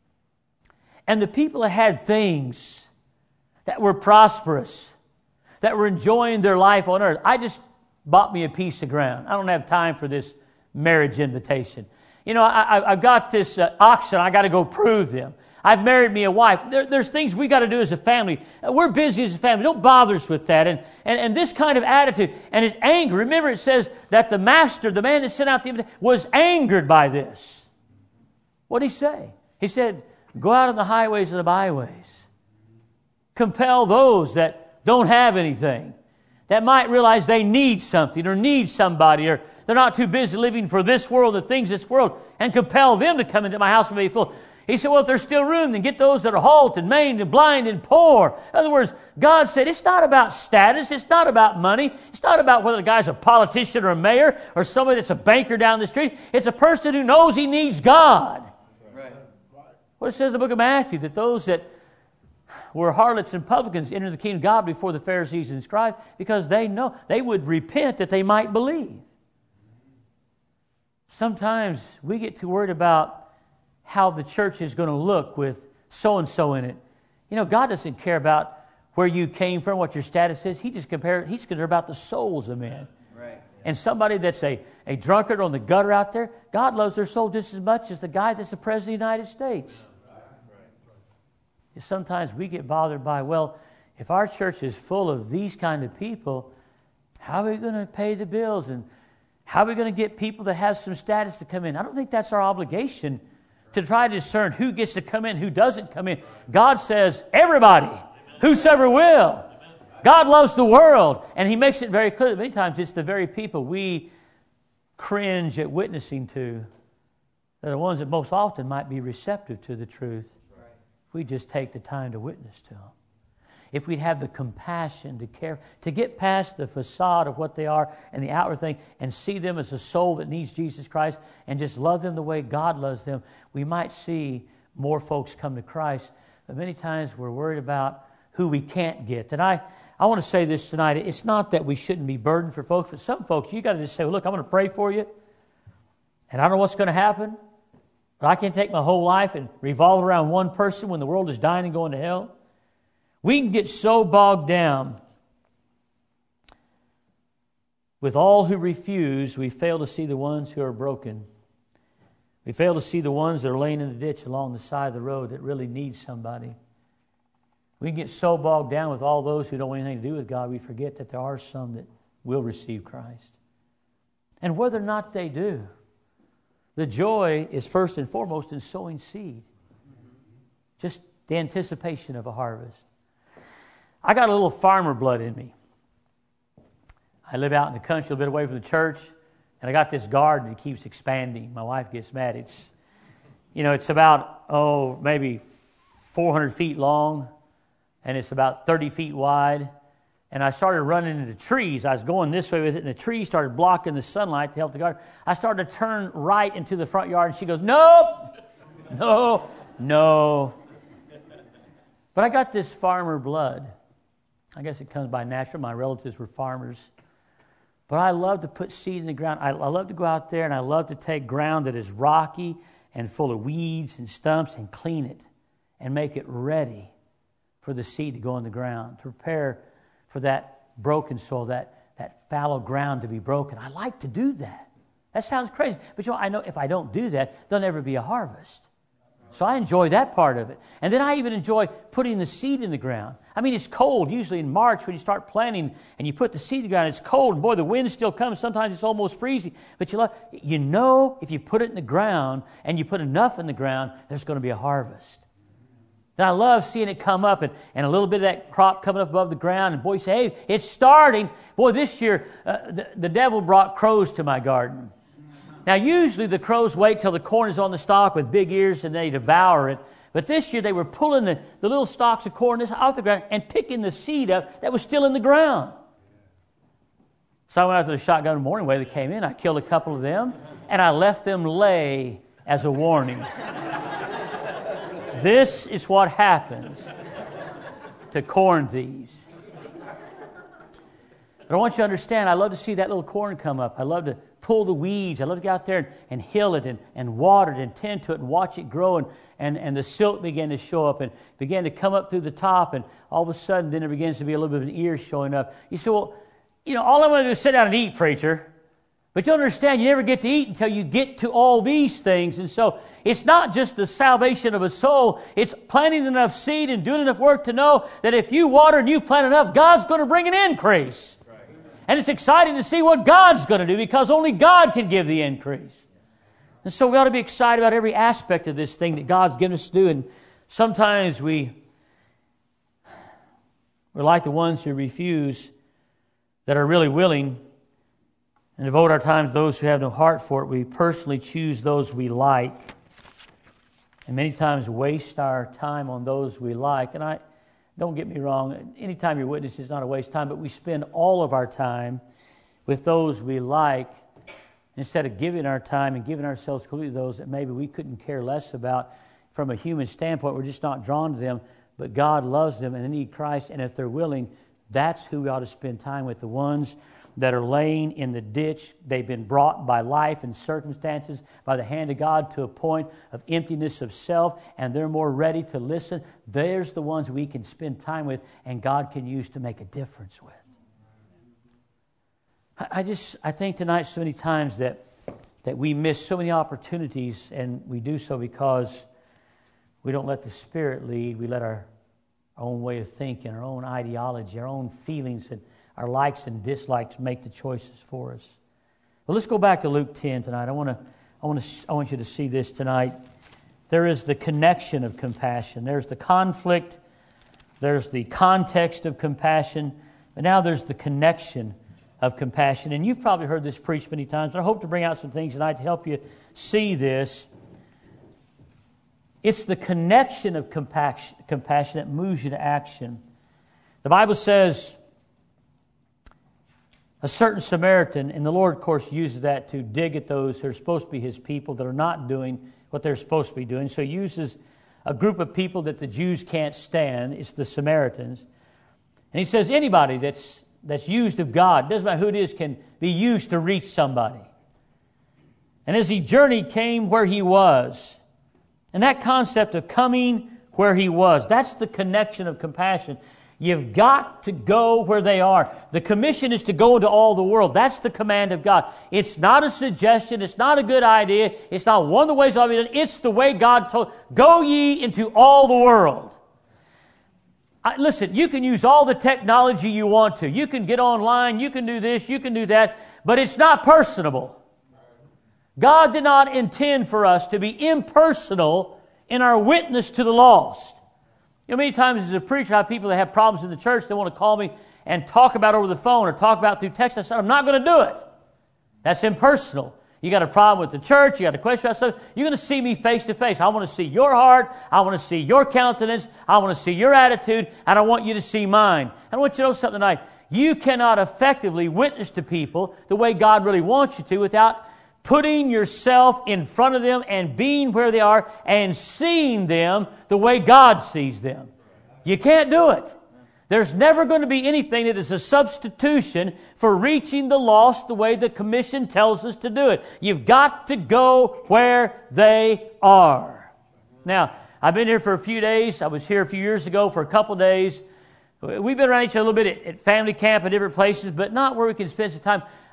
And the people that had things, that were prosperous, that were enjoying their life on earth. I just bought me a piece of ground. I don't have time for this marriage invitation. You know, I, I've got this uh, oxen. I got to go prove them. I've married me a wife. There, there's things we got to do as a family. We're busy as a family. Don't bother us with that. And, and, and this kind of attitude. And it's anger. Remember, it says that the master, the man that sent out the invitation, was angered by this. What did he say? He said, go out on the highways and the byways. Compel those that don't have anything, that might realize they need something or need somebody, or they're not too busy living for this world, the things of this world, and compel them to come into my house and be full. He said, well, if there's still room, then get those that are halt and maimed and blind and poor. In other words, God said it's not about status. It's not about money. It's not about whether the guy's a politician or a mayor or somebody that's a banker down the street. It's a person who knows he needs God. Right. What it says in the book of Matthew, that those that were harlots and publicans enter the kingdom of God before the Pharisees and scribes, because they know they would repent that they might believe. Sometimes we get too worried about how the church is going to look with so-and-so in it. You know, God doesn't care about where you came from, what your status is. He just compare, He's concerned about the souls of men. Right. And somebody that's a, a drunkard on the gutter out there, God loves their soul just as much as the guy that's the President of the United States. Right. Right. Sometimes we get bothered by, well, if our church is full of these kind of people, how are we going to pay the bills? And how are we going to get people that have some status to come in? I don't think that's our obligation to try to discern who gets to come in, who doesn't come in. God says, everybody, whosoever will. God loves the world, and He makes it very clear that many times it's the very people we cringe at witnessing to that are the ones that most often might be receptive to the truth if we just take the time to witness to them. If we'd have the compassion to care, to get past the facade of what they are and the outward thing and see them as a soul that needs Jesus Christ and just love them the way God loves them, we might see more folks come to Christ. But many times we're worried about who we can't get. And I, I want to say this tonight. It's not that we shouldn't be burdened for folks, but some folks, you got to just say, well, look, I'm going to pray for you, and I don't know what's going to happen, but I can't take my whole life and revolve around one person when the world is dying and going to hell. We can get so bogged down with all who refuse, we fail to see the ones who are broken. We fail to see the ones that are laying in the ditch along the side of the road that really need somebody. We can get so bogged down with all those who don't want anything to do with God, we forget that there are some that will receive Christ. And whether or not they do, the joy is first and foremost in sowing seed. Just the anticipation of a harvest. I got a little farmer blood in me. I live out in the country, a little bit away from the church, and I got this garden that keeps expanding. My wife gets mad. It's, you know, it's about, oh, maybe four hundred feet long, and it's about thirty feet wide. And I started running into trees. I was going this way with it, and the trees started blocking the sunlight to help the garden. I started to turn right into the front yard, and she goes, nope, no, no. But I got this farmer blood. I guess it comes by natural. My relatives were farmers. But I love to put seed in the ground. I, I love to go out there, and I love to take ground that is rocky and full of weeds and stumps and clean it and make it ready for the seed to go in the ground, to prepare for that broken soil, that, that fallow ground to be broken. I like to do that. That sounds crazy. But you know, I know if I don't do that, there'll never be a harvest. So I enjoy that part of it. And then I even enjoy putting the seed in the ground. I mean, it's cold. Usually in March when you start planting and you put the seed in the ground, it's cold. And boy, the wind still comes. Sometimes it's almost freezing. But you, love, you know if you put it in the ground and you put enough in the ground, there's going to be a harvest. And I love seeing it come up and, and a little bit of that crop coming up above the ground. And boy, you say, hey, it's starting. Boy, this year uh, the, the devil brought crows to my garden. Now, usually the crows wait till the corn is on the stalk with big ears and they devour it. But this year they were pulling the, the little stalks of corn off the ground and picking the seed up that was still in the ground. So I went out to the shotgun morning where they came in. I killed a couple of them and I left them lay as a warning. This is what happens to corn thieves. But I want you to understand, I love to see that little corn come up. I love to pull the weeds. I love to get out there and, and hill it and, and water it and tend to it and watch it grow. And, and, and the silk began to show up and began to come up through the top. And all of a sudden, then there begins to be a little bit of an ear showing up. You say, well, you know, all I want to do is sit down and eat, preacher. But you understand, you never get to eat until you get to all these things. And so it's not just the salvation of a soul. It's planting enough seed and doing enough work to know that if you water and you plant enough, God's going to bring an increase. And it's exciting to see what God's going to do because only God can give the increase. And so we ought to be excited about every aspect of this thing that God's given us to do. And sometimes we, we're like the ones who refuse that are really willing and devote our time to those who have no heart for it. We personally choose those we like and many times waste our time on those we like. And I... Don't get me wrong, anytime you're witness is not a waste of time, but we spend all of our time with those we like instead of giving our time and giving ourselves completely to those that maybe we couldn't care less about from a human standpoint. We're just not drawn to them, but God loves them and they need Christ, and if they're willing, that's who we ought to spend time with, the ones that are laying in the ditch. They've been brought by life and circumstances, by the hand of God, to a point of emptiness of self, and they're more ready to listen. There's the ones we can spend time with and God can use to make a difference with. I just, I think tonight so many times that, that we miss so many opportunities, and we do so because we don't let the Spirit lead. We let our own way of thinking, our own ideology, our own feelings, and our likes and dislikes make the choices for us. Well, let's go back to Luke ten tonight. I want to, I want to, I want you to see this tonight. There is the connection of compassion. There's the conflict. There's the context of compassion. But now there's the connection of compassion. And you've probably heard this preached many times. And I hope to bring out some things tonight to help you see this. It's the connection of compassion, compassion that moves you to action. The Bible says, a certain Samaritan, and the Lord, of course, uses that to dig at those who are supposed to be His people that are not doing what they're supposed to be doing. So He uses a group of people that the Jews can't stand. It's the Samaritans. And He says anybody that's that's used of God, doesn't matter who it is, can be used to reach somebody. And as He journeyed, came where He was. And that concept of coming where He was, that's the connection of compassion. You've got to go where they are. The commission is to go into all the world. That's the command of God. It's not a suggestion. It's not a good idea. It's not one of the ways I've done. It's the way God told. Go ye into all the world. I, listen, you can use all the technology you want to. You can get online. You can do this. You can do that. But it's not personable. God did not intend for us to be impersonal in our witness to the lost. You know, many times as a preacher, I have people that have problems in the church, they want to call me and talk about over the phone or talk about through text. I said, I'm not going to do it. That's impersonal. You got a problem with the church, you got a question about something, you're going to see me face to face. I want to see your heart, I want to see your countenance, I want to see your attitude, and I want you to see mine. And I want you to know something tonight. You cannot effectively witness to people the way God really wants you to without putting yourself in front of them and being where they are and seeing them the way God sees them. You can't do it. There's never going to be anything that is a substitution for reaching the lost the way the commission tells us to do it. You've got to go where they are. Now, I've been here for a few days. I was here a few years ago for a couple of days. We've been around each other a little bit at, at family camp and different places, but not where we can spend some time.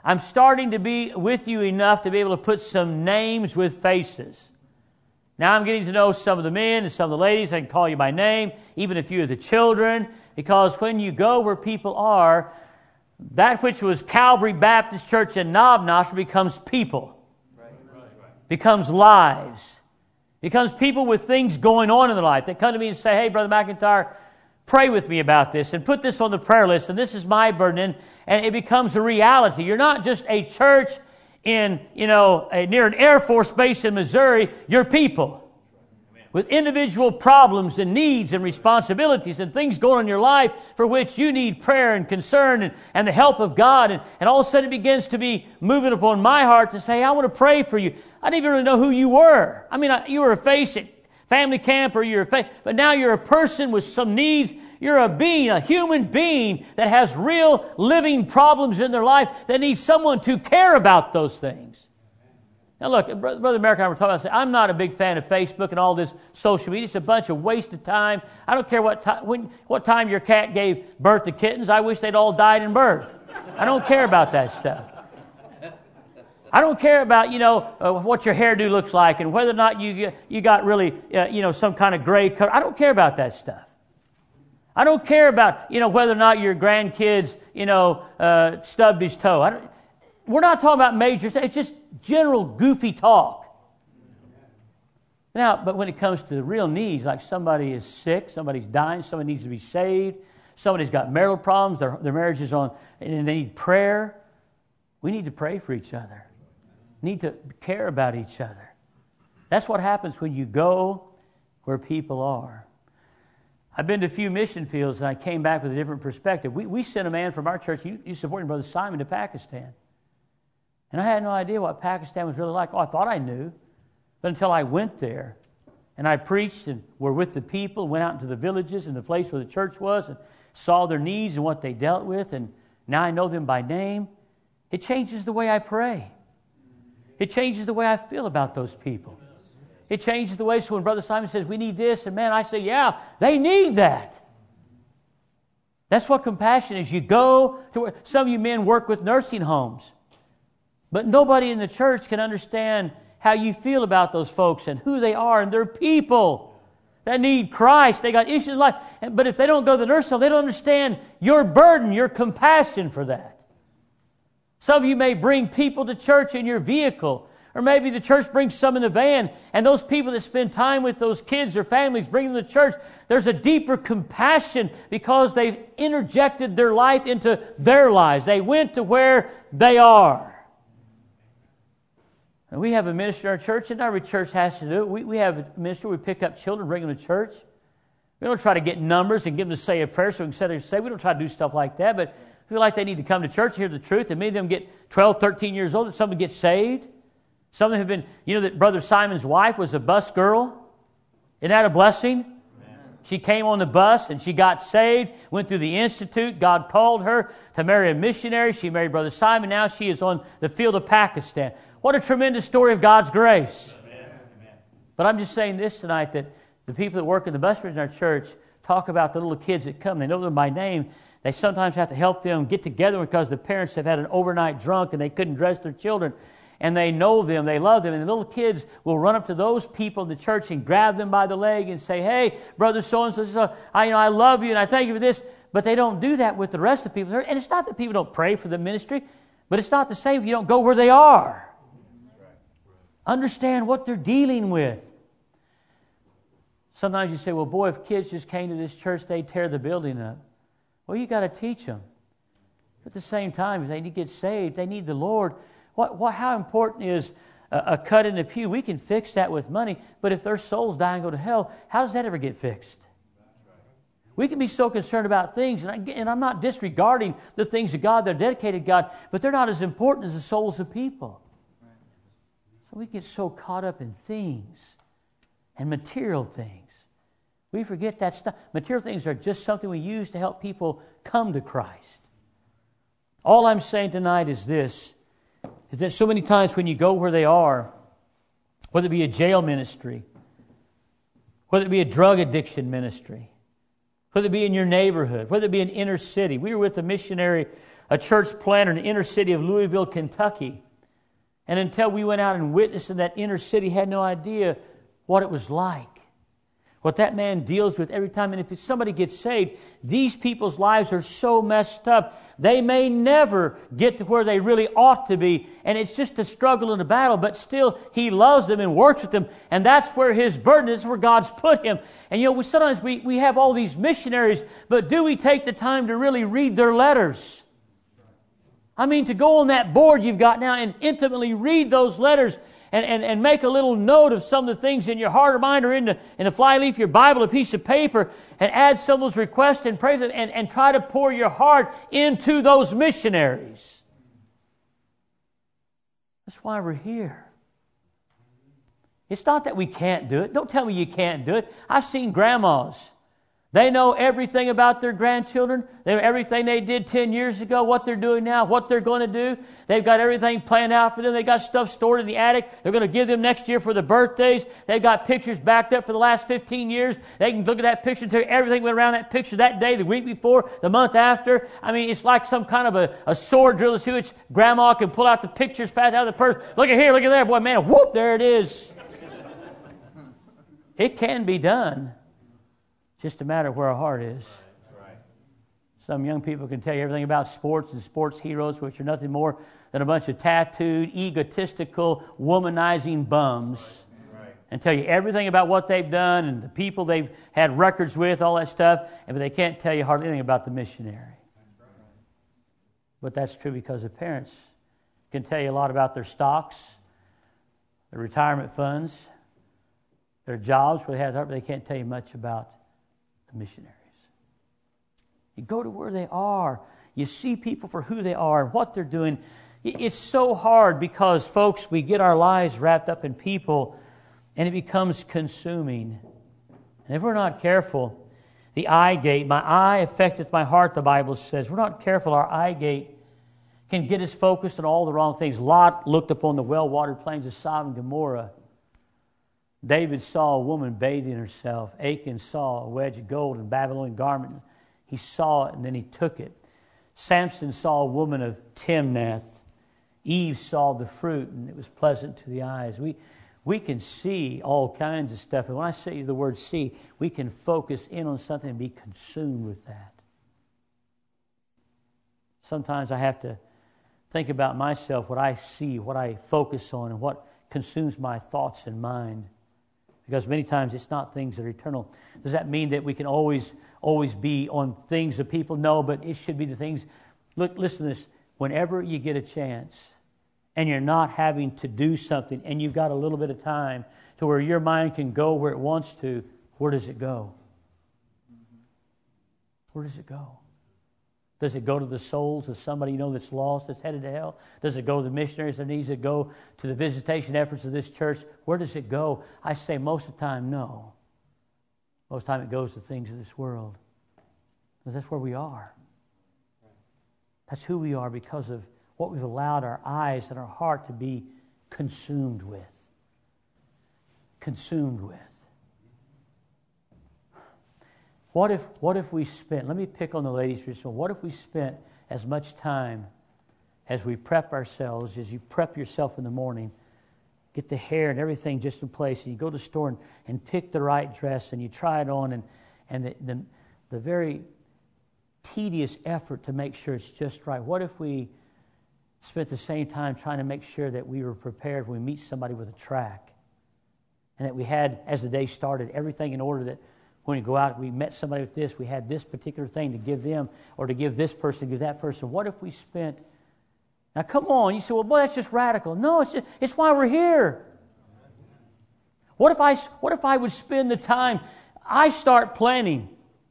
I'm starting to be with you enough to be able to put some names with faces. Now I'm getting to know some of the men and some of the ladies. I can call you by name, even a few of the children, because when you go where people are, that which was Calvary Baptist Church in Knob Nostra becomes people, becomes lives, becomes people with things going on in their life. They come to me and say, hey, Brother McIntyre, pray with me about this and put this on the prayer list, and this is my burden, and, and it becomes a reality. You're not just a church in, you know, a, near an Air Force base in Missouri. You're people with individual problems and needs and responsibilities and things going on in your life for which you need prayer and concern and, and the help of God. And, and all of a sudden it begins to be moving upon my heart to say, I want to pray for you. I didn't even really know who you were. I mean, you were a face at family camp, or you're a face, but now you're a person with some needs. You're a being, a human being that has real living problems in their life that needs someone to care about those things. Now look, Brother Merrick and I were talking about, I'm not a big fan of Facebook and all this social media. It's a bunch of wasted time. I don't care what, time, when, what time your cat gave birth to kittens. I wish they'd all died in birth. I don't care about that stuff. I don't care about, you know, uh, what your hairdo looks like and whether or not you you got really, uh, you know, some kind of gray color. I don't care about that stuff. I don't care about, you know, whether or not your grandkids, you know, uh, stubbed his toe. I don't, we're not talking about major stuff. It's just general goofy talk. Now, but when it comes to the real needs, like somebody is sick, somebody's dying, somebody needs to be saved, somebody's got marital problems, their, their marriage is on, and they need prayer, we need to pray for each other. Need to care about each other. That's what happens when you go where people are. I've been to a few mission fields, and I came back with a different perspective. We, we sent a man from our church, you, you supporting Brother Simon, to Pakistan. And I had no idea what Pakistan was really like. Oh, I thought I knew. But until I went there, and I preached and were with the people, went out into the villages and the place where the church was, and saw their needs and what they dealt with, and now I know them by name, it changes the way I pray. It changes the way I feel about those people. It changes the way, so when Brother Simon says, we need this, and man, I say, yeah, they need that. That's what compassion is. You go to where, some of you men work with nursing homes, but nobody in the church can understand how you feel about those folks and who they are, and they're people that need Christ. They got issues in life, but if they don't go to the nursing home, they don't understand your burden, your compassion for that. Some of you may bring people to church in your vehicle, or maybe the church brings some in the van, and those people that spend time with those kids or families, bring them to church, there's a deeper compassion because they've interjected their life into their lives. They went to where they are. And we have a minister in our church, and every church has to do it. We, we have a minister, we pick up children, bring them to church. We don't try to get numbers and give them to say a prayer so we can sit there and say, we don't try to do stuff like that, but feel like they need to come to church, hear the truth, and many of them get twelve, thirteen years old, and some of them get saved. Some of them have been, you know that Brother Simon's wife was a bus girl? Isn't that a blessing? Amen. She came on the bus and she got saved, went through the institute. God called her to marry a missionary. She married Brother Simon. Now she is on the field of Pakistan. What a tremendous story of God's grace. Amen. But I'm just saying this tonight, that the people that work in the bus in our church talk about the little kids that come. They know them by name. They sometimes have to help them get together because the parents have had an overnight drunk and they couldn't dress their children. And they know them, they love them. And the little kids will run up to those people in the church and grab them by the leg and say, hey, brother so-and-so, so, I, you know, I love you and I thank you for this. But they don't do that with the rest of the people. And it's not that people don't pray for the ministry, but it's not the same if you don't go where they are. Understand what they're dealing with. Sometimes you say, well, boy, if kids just came to this church, they'd tear the building up. Well, you got to teach them. At the same time, if they need to get saved, they need the Lord. What, what, how important is a, a cut in the pew? We can fix that with money, but if their souls die and go to hell, how does that ever get fixed? We can be so concerned about things, and, I, and I'm not disregarding the things of God that are dedicated to God, but they're not as important as the souls of people. So we get so caught up in things and material things. We forget that stuff. Material things are just something we use to help people come to Christ. All I'm saying tonight is this, is that so many times when you go where they are, whether it be a jail ministry, whether it be a drug addiction ministry, whether it be in your neighborhood, whether it be an inner city. We were with a missionary a church planter in the inner city of Louisville, Kentucky. And until we went out and witnessed in that inner city, had no idea what it was like. What that man deals with every time. And if somebody gets saved, these people's lives are so messed up. They may never get to where they really ought to be. And it's just a struggle and a battle. But still, He loves them and works with them. And that's where His burden is, where God's put Him. And you know, we, sometimes we, we have all these missionaries, but do we take the time to really read their letters? I mean, to go on that board you've got now and intimately read those letters and, and, and make a little note of some of the things in your heart or mind or in the, in the flyleaf of your Bible, a piece of paper, and add some of those requests and prayers and, and try to pour your heart into those missionaries. That's why we're here. It's not that we can't do it. Don't tell me you can't do it. I've seen grandmas. They know everything about their grandchildren. They know everything they did ten years ago, what they're doing now, what they're going to do. They've got everything planned out for them. They've got stuff stored in the attic. They're going to give them next year for the birthdays. They've got pictures backed up for the last fifteen years. They can look at that picture and tell you everything went around that picture that day, the week before, the month after. I mean, it's like some kind of a, a sword drill to see which grandma can pull out the pictures fast out of the purse. Look at here, look at there. Boy, man, whoop, there it is. It can be done. Just a matter of where our heart is. Right. Some young people can tell you everything about sports and sports heroes, which are nothing more than a bunch of tattooed, egotistical, womanizing bums. Right. And tell you everything about what they've done and the people they've had records with, all that stuff, but they can't tell you hardly anything about the missionary. Right. But that's true because the parents can tell you a lot about their stocks, their retirement funds, their jobs, where they have, but they can't tell you much about missionaries. You go to where they are. You see people for who they are and what they're doing. It's so hard because, folks, we get our lives wrapped up in people and it becomes consuming. And if we're not careful, the eye gate, my eye affecteth my heart, the Bible says. We're not careful, our eye gate can get us focused on all the wrong things. Lot looked upon the well-watered plains of Sodom and Gomorrah. David saw a woman bathing herself. Achan saw a wedge of gold in a Babylonian garment. He saw it and then he took it. Samson saw a woman of Timnath. Eve saw the fruit and it was pleasant to the eyes. We, we can see all kinds of stuff. And when I say the word see, we can focus in on something and be consumed with that. Sometimes I have to think about myself, what I see, what I focus on, and what consumes my thoughts and mind. Because many times it's not things that are eternal. Does that mean that we can always, always be on things that people know, but it should be the things... Look, listen to this. Whenever you get a chance and you're not having to do something and you've got a little bit of time to where your mind can go where it wants to, where does it go? Where does it go? Does it go to the souls of somebody you know that's lost, that's headed to hell? Does it go to the missionaries that needs to go to the visitation efforts of this church? Where does it go? I say most of the time, no. Most of the time it goes to things of this world. Because that's where we are. That's who we are because of what we've allowed our eyes and our heart to be consumed with. Consumed with. What if, what if we spent, let me pick on the ladies for just a moment. What if we spent as much time as we prep ourselves, as you prep yourself in the morning, get the hair and everything just in place, and you go to the store and, and pick the right dress, and you try it on, and, and the, the, the very tedious effort to make sure it's just right. What if we spent the same time trying to make sure that we were prepared when we meet somebody with a track, and that we had, as the day started, everything in order that when we go out, we met somebody with this, we had this particular thing to give them, or to give this person, to give that person. What if we spent... Now, come on. You say, well, boy, that's just radical. No, it's just, it's why we're here. What if I, what if I would spend the time... I start planning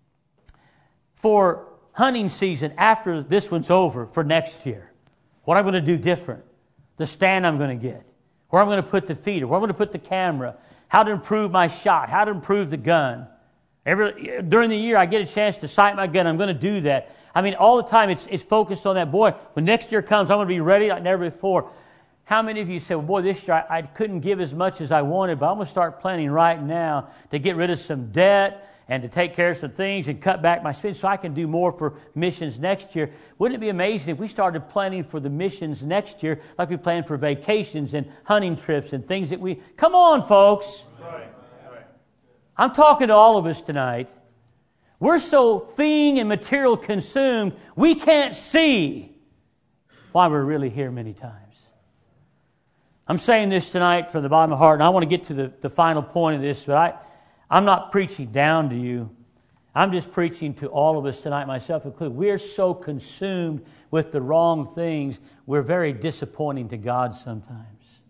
for hunting season after this one's over for next year. What I'm going to do different. The stand I'm going to get. Where I'm going to put the feeder. Where I'm going to put the camera. How to improve my shot. How to improve the gun. Every, during the year, I get a chance to sight my gun. I'm going to do that. I mean, all the time, it's, it's focused on that. Boy, when next year comes, I'm going to be ready like never before. How many of you say, well, boy, this year I, I couldn't give as much as I wanted, but I'm going to start planning right now to get rid of some debt and to take care of some things and cut back my spending so I can do more for missions next year. Wouldn't it be amazing if we started planning for the missions next year like we plan for vacations and hunting trips and things that we... Come on, folks. Right. Right. I'm talking to all of us tonight. We're so thing and material consumed, we can't see why we're really here many times. I'm saying this tonight from the bottom of my heart, and I want to get to the, the final point of this, but I, I'm not preaching down to you. I'm just preaching to all of us tonight, myself included. We're so consumed with the wrong things, we're very disappointing to God sometimes.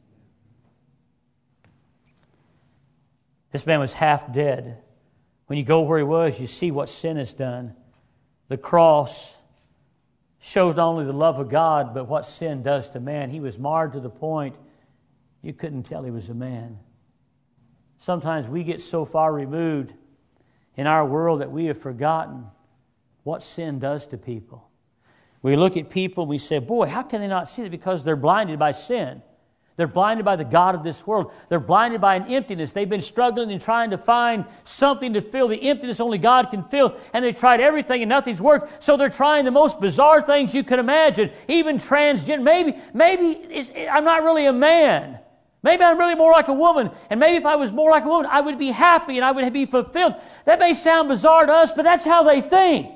This man was half dead. When you go where he was, you see what sin has done. The cross shows not only the love of God, but what sin does to man. He was marred to the point you couldn't tell he was a man. Sometimes we get so far removed in our world that we have forgotten what sin does to people. We look at people and we say, boy, how can they not see it? Because they're blinded by sin. They're blinded by the God of this world. They're blinded by an emptiness. They've been struggling and trying to find something to fill the emptiness only God can fill. And they've tried everything and nothing's worked. So they're trying the most bizarre things you can imagine. Even transgender. Maybe, maybe it's, I'm not really a man. Maybe I'm really more like a woman. And maybe if I was more like a woman, I would be happy and I would be fulfilled. That may sound bizarre to us, but that's how they think.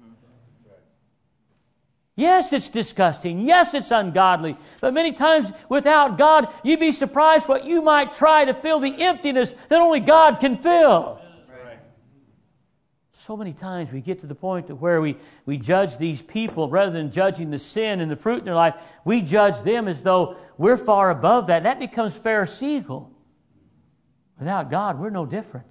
Yes, it's disgusting. Yes, it's ungodly. But many times without God, you'd be surprised what you might try to fill the emptiness that only God can fill. Right. So many times we get to the point to where we, we judge these people rather than judging the sin and the fruit in their life. We judge them as though we're far above that. That becomes Pharisaical. Without God, we're no different.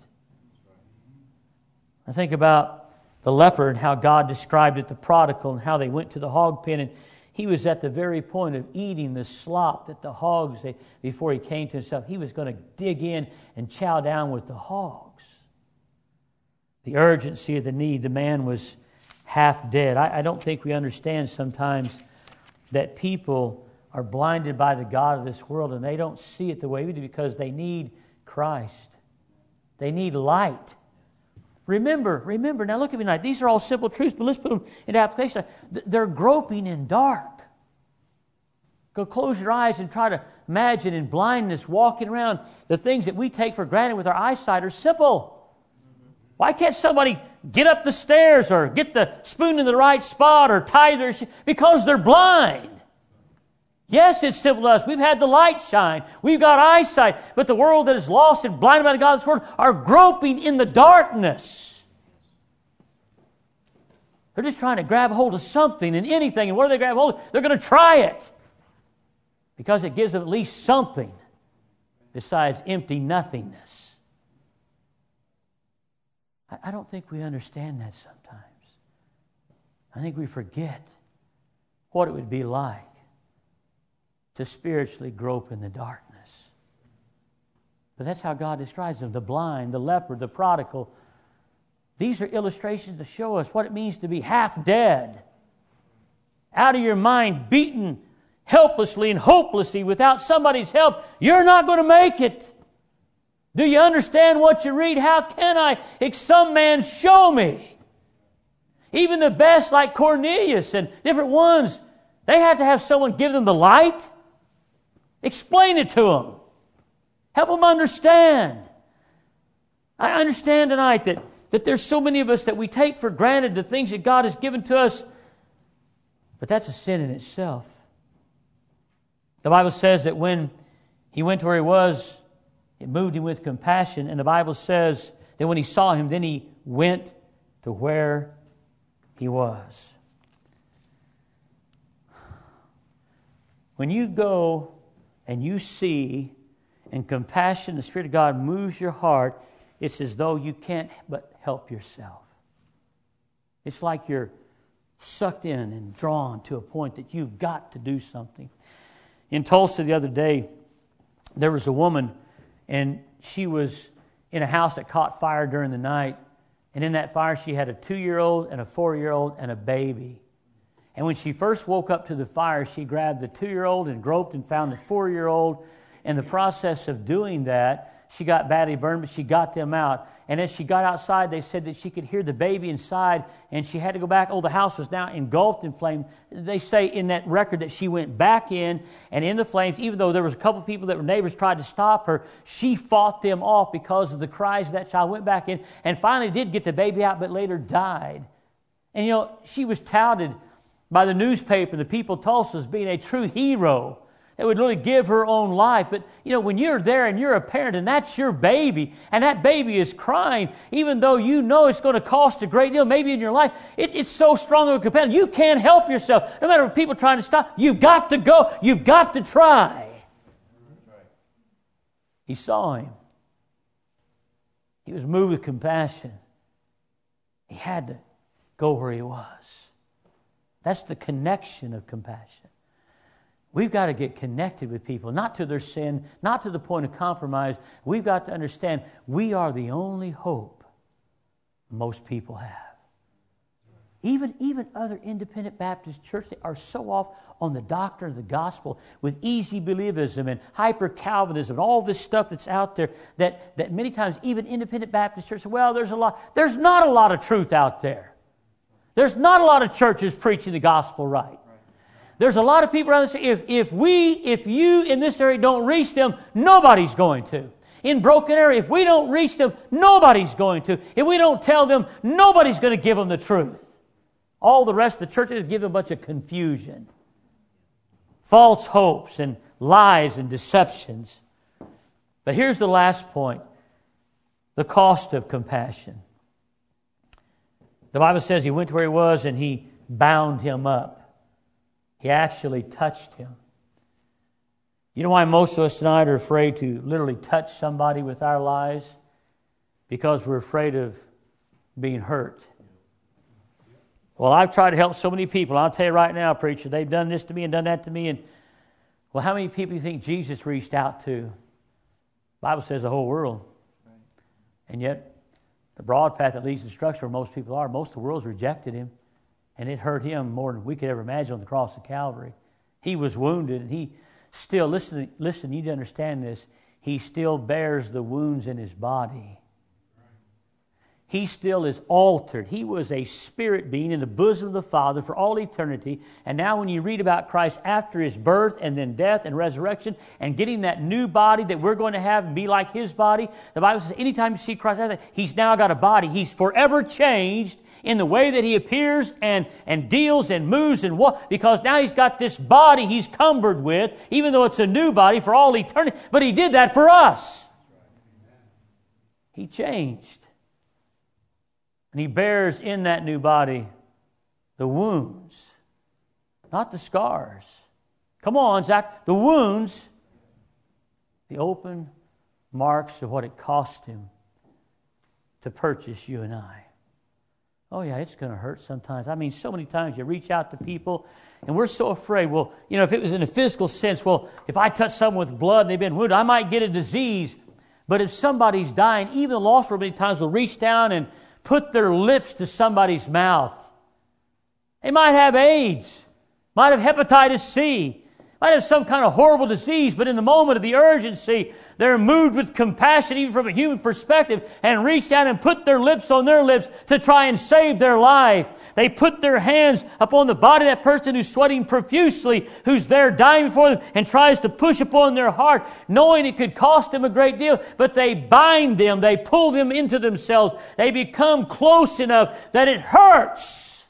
I think about the leper and how God described it, the prodigal, and how they went to the hog pen, and he was at the very point of eating the slop that the hogs, they, before he came to himself, he was going to dig in and chow down with the hogs. The urgency of the need, the man was half dead. I, I don't think we understand sometimes that people are blinded by the God of this world, and they don't see it the way we do because they need Christ. They need light. Remember, remember, now look at me tonight. These are all simple truths, but let's put them into application. They're groping in dark. Go close your eyes and try to imagine in blindness walking around. The things that we take for granted with our eyesight are simple. Why can't somebody get up the stairs or get the spoon in the right spot or tie their shoe? Because they're blind. Yes, it's simple to us. We've had the light shine. We've got eyesight. But the world that is lost and blinded by the God of this world are groping in the darkness. They're just trying to grab hold of something and anything. And what do they grab hold of? They're going to try it. Because it gives them at least something besides empty nothingness. I don't think we understand that sometimes. I think we forget what it would be like to spiritually grope in the darkness. But that's how God describes them. The blind, the leper, the prodigal. These are illustrations to show us what it means to be half dead. Out of your mind, beaten helplessly and hopelessly without somebody's help. You're not going to make it. Do you understand what you read? How can I? If some man show me. Even the best like Cornelius and different ones, they had to have someone give them the light. Explain it to them. Help them understand. I understand tonight that, that there's so many of us that we take for granted the things that God has given to us. But that's a sin in itself. The Bible says that when he went to where he was, it moved him with compassion. And the Bible says that when he saw him, then he went to where he was. When you go and you see, and compassion, the Spirit of God moves your heart, it's as though you can't but help yourself. It's like you're sucked in and drawn to a point that you've got to do something. In Tulsa the other day, there was a woman, and she was in a house that caught fire during the night. And in that fire, she had a two-year-old and a four-year-old and a baby. And when she first woke up to the fire, she grabbed the two-year-old and groped and found the four-year-old. In the process of doing that, she got badly burned, but she got them out. And as she got outside, they said that she could hear the baby inside, and she had to go back. Oh, the house was now engulfed in flames. They say in that record that she went back in, and in the flames, even though there was a couple of people that were neighbors tried to stop her, she fought them off because of the cries of that child, went back in, and finally did get the baby out, but later died. And, you know, she was touted by the newspaper, the people of Tulsa, as being a true hero that would really give her own life. But, you know, when you're there and you're a parent and that's your baby, and that baby is crying, even though you know it's going to cost a great deal, maybe in your life, it, it's so strong of a companion. You can't help yourself. No matter what people trying to stop, you've got to go. You've got to try. He saw him. He was moved with compassion. He had to go where he was. That's the connection of compassion. We've got to get connected with people, not to their sin, not to the point of compromise. We've got to understand we are the only hope most people have. Even, even other independent Baptist churches are so off on the doctrine of the gospel with easy believism and hyper-Calvinism and all this stuff that's out there that, that many times even independent Baptist churches say, well, there's a lot. There's not a lot of truth out there. There's not a lot of churches preaching the gospel right. There's a lot of people around this area. If, if we, if you in this area don't reach them, nobody's going to. In Broken Arrow, if we don't reach them, nobody's going to. If we don't tell them, nobody's going to give them the truth. All the rest of the churches give them a bunch of confusion. False hopes and lies and deceptions. But here's the last point. The cost of compassion. The Bible says he went to where he was and he bound him up. He actually touched him. You know why most of us tonight are afraid to literally touch somebody with our lives? Because we're afraid of being hurt. Well, I've tried to help so many people. I'll tell you right now, preacher, they've done this to me and done that to me. And well, how many people do you think Jesus reached out to? The Bible says the whole world. And yet, the broad path that leads to destruction where most people are, most of the world's rejected him. And it hurt him more than we could ever imagine on the cross of Calvary. He was wounded, and he still, listen, listen, you need to understand this, he still bears the wounds in his body. He still is altered. He was a spirit being in the bosom of the Father for all eternity. And now when you read about Christ after his birth and then death and resurrection and getting that new body that we're going to have and be like his body, the Bible says anytime you see Christ, he's now got a body. He's forever changed in the way that he appears and, and deals and moves and what, because now he's got this body he's cumbered with, even though it's a new body for all eternity. But he did that for us. He changed. And he bears in that new body the wounds, not the scars. Come on, Zach. The wounds, the open marks of what it cost him to purchase you and I. Oh, yeah, it's going to hurt sometimes. I mean, so many times you reach out to people, and we're so afraid. Well, you know, if it was in a physical sense, well, if I touch someone with blood and they've been wounded, I might get a disease. But if somebody's dying, even the lost world many times will reach down and put their lips to somebody's mouth. They might have AIDS, might have hepatitis C, might have some kind of horrible disease, but in the moment of the urgency, they're moved with compassion, even from a human perspective, and reach down and put their lips on their lips to try and save their life. They put their hands upon the body of that person who's sweating profusely, who's there dying before them, and tries to push upon their heart, knowing it could cost them a great deal, but they bind them, they pull them into themselves. They become close enough that it hurts.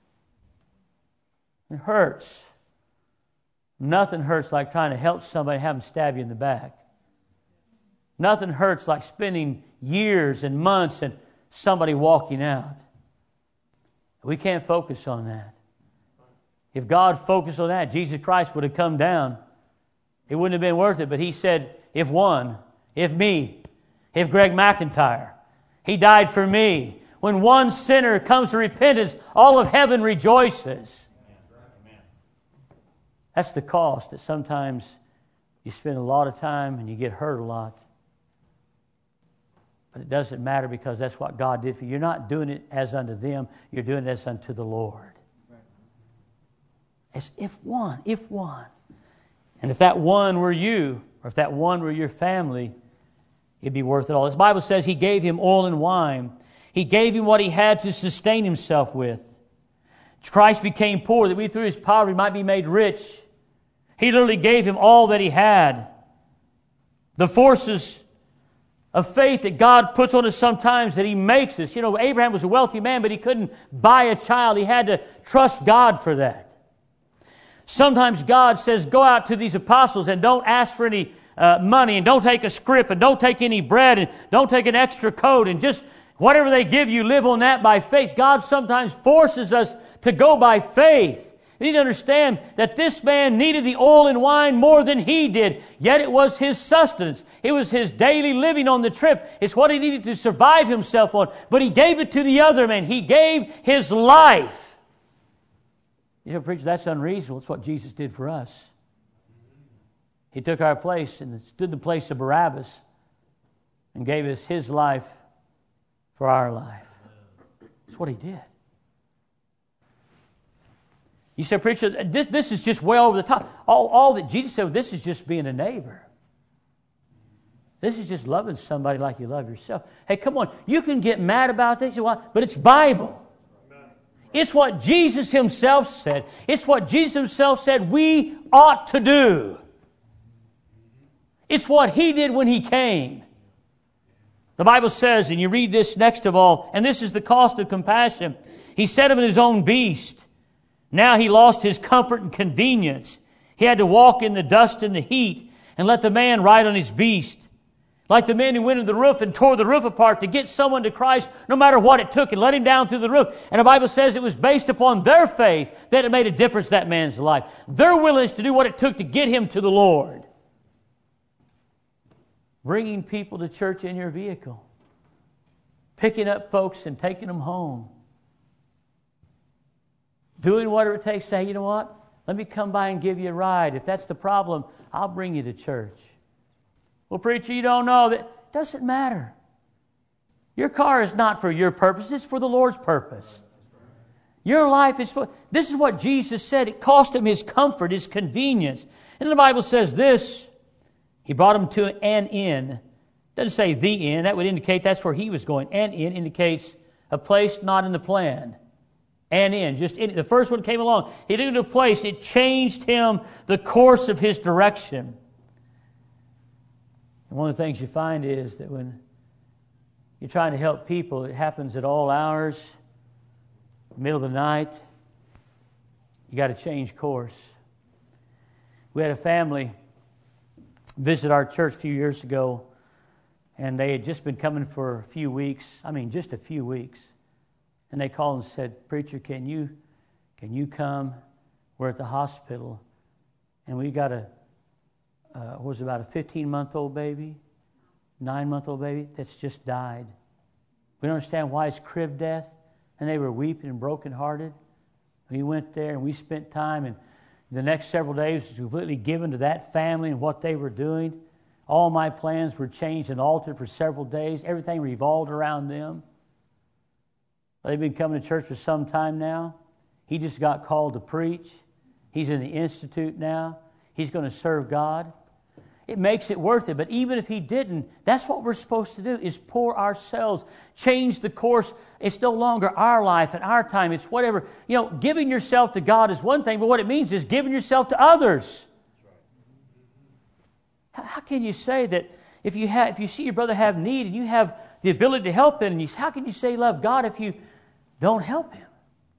It hurts. Nothing hurts like trying to help somebody and have them stab you in the back. Nothing hurts like spending years and months and somebody walking out. We can't focus on that. If God focused on that, Jesus Christ would have come down. It wouldn't have been worth it. But he said, if one, if me, if Greg McIntyre, he died for me. When one sinner comes to repentance, all of heaven rejoices. That's the cost, that sometimes you spend a lot of time and you get hurt a lot. But it doesn't matter because that's what God did for you. You're not doing it as unto them. You're doing it as unto the Lord. As if one, if one. And if that one were you, or if that one were your family, it'd be worth it all. The Bible says He gave him oil and wine. He gave him what he had to sustain himself with. Christ became poor that we through His poverty might be made rich. He literally gave him all that he had. The forces of faith that God puts on us sometimes, that He makes us. You know, Abraham was a wealthy man, but he couldn't buy a child. He had to trust God for that. Sometimes God says, go out to these apostles and don't ask for any uh, money, and don't take a scrip, and don't take any bread, and don't take an extra coat, and just whatever they give you, live on that by faith. God sometimes forces us to go by faith. You need to understand that this man needed the oil and wine more than he did. Yet it was his sustenance. It was his daily living on the trip. It's what he needed to survive himself on. But he gave it to the other man. He gave his life. You know, preacher, that's unreasonable. It's what Jesus did for us. He took our place and stood the place of Barabbas and gave us His life for our life. That's what He did. You said, preacher, this, this is just way over the top. All, all that Jesus said, this is just being a neighbor. This is just loving somebody like you love yourself. Hey, come on. You can get mad about this, but it's Bible. It's what Jesus Himself said. It's what Jesus Himself said we ought to do. It's what He did when He came. The Bible says, and you read this next of all, and this is the cost of compassion. He set him in His own beast. Now he lost his comfort and convenience. He had to walk in the dust and the heat and let the man ride on his beast. Like the men who went into the roof and tore the roof apart to get someone to Christ no matter what it took and let him down through the roof. And the Bible says it was based upon their faith that it made a difference in that man's life. Their willingness to do what it took to get him to the Lord. Bringing people to church in your vehicle. Picking up folks and taking them home. Doing whatever it takes to say, you know what? Let me come by and give you a ride. If that's the problem, I'll bring you to church. Well, preacher, you don't know that. Doesn't matter. Your car is not for your purpose. It's for the Lord's purpose. Your life is for... This is what Jesus said. It cost Him His comfort, His convenience. And the Bible says this. He brought him to an inn. It doesn't say the inn. That would indicate that's where he was going. An inn indicates a place not in the plan. And in, just in, the first one came along. He took him to a place. It changed him the course of his direction. And one of the things you find is that when you're trying to help people, it happens at all hours, middle of the night. You got to change course. We had a family visit our church a few years ago, and they had just been coming for a few weeks. I mean, just a few weeks. And they called and said, preacher, can you can you come? We're at the hospital, and we got a, uh, what was it, about a fifteen-month-old baby, nine-month-old baby that's just died. We don't understand why it's crib death. And they were weeping and brokenhearted. We went there, and we spent time, and the next several days was completely given to that family and what they were doing. All my plans were changed and altered for several days. Everything revolved around them. They've been coming to church for some time now. He just got called to preach. He's in the institute now. He's going to serve God. It makes it worth it. But even if he didn't, that's what we're supposed to do, is pour ourselves, change the course. It's no longer our life and our time. It's whatever. You know, giving yourself to God is one thing, but what it means is giving yourself to others. How, how can you say that if you have, if you see your brother have need and you have the ability to help him, and you, how can you say you love God if you don't help him?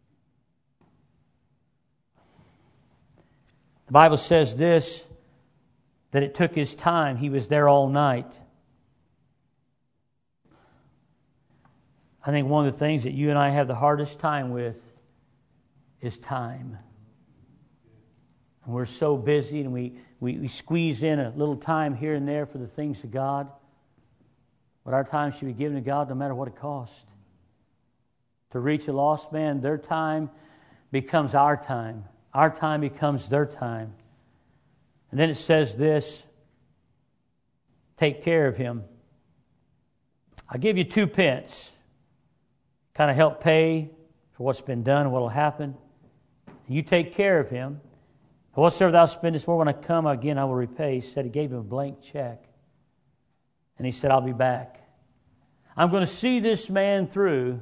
The Bible says this, that it took his time. He was there all night. I think one of the things that you and I have the hardest time with is time. And we're so busy, and we, we, we squeeze in a little time here and there for the things of God. But our time should be given to God no matter what it costs. To reach a lost man, their time becomes our time. Our time becomes their time. And then it says this, take care of him. I'll give you two pence. Kind of help pay for what's been done and what will happen. And you take care of him. And whatsoever thou spendest more when I come, again I will repay. He said he gave him a blank check. And he said, I'll be back. I'm going to see this man through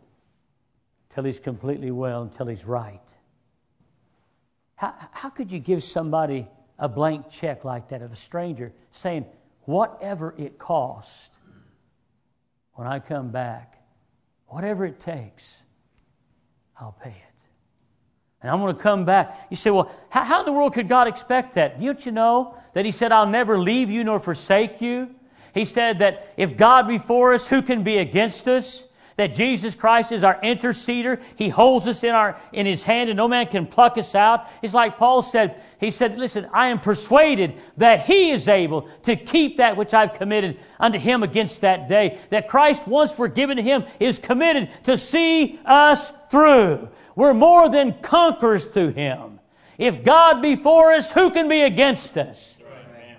till he's completely well, until he's right. How, how could you give somebody a blank check like that of a stranger saying, whatever it costs, when I come back, whatever it takes, I'll pay it. And I'm going to come back. You say, well, how, how in the world could God expect that? Don't you know that He said, I'll never leave you nor forsake you? He said that if God be for us, who can be against us? That Jesus Christ is our interceder. He holds us in our in His hand and no man can pluck us out. It's like Paul said. He said, listen, I am persuaded that He is able to keep that which I've committed unto Him against that day. That Christ, once we're given to Him, is committed to see us through. We're more than conquerors through Him. If God be for us, who can be against us? Right.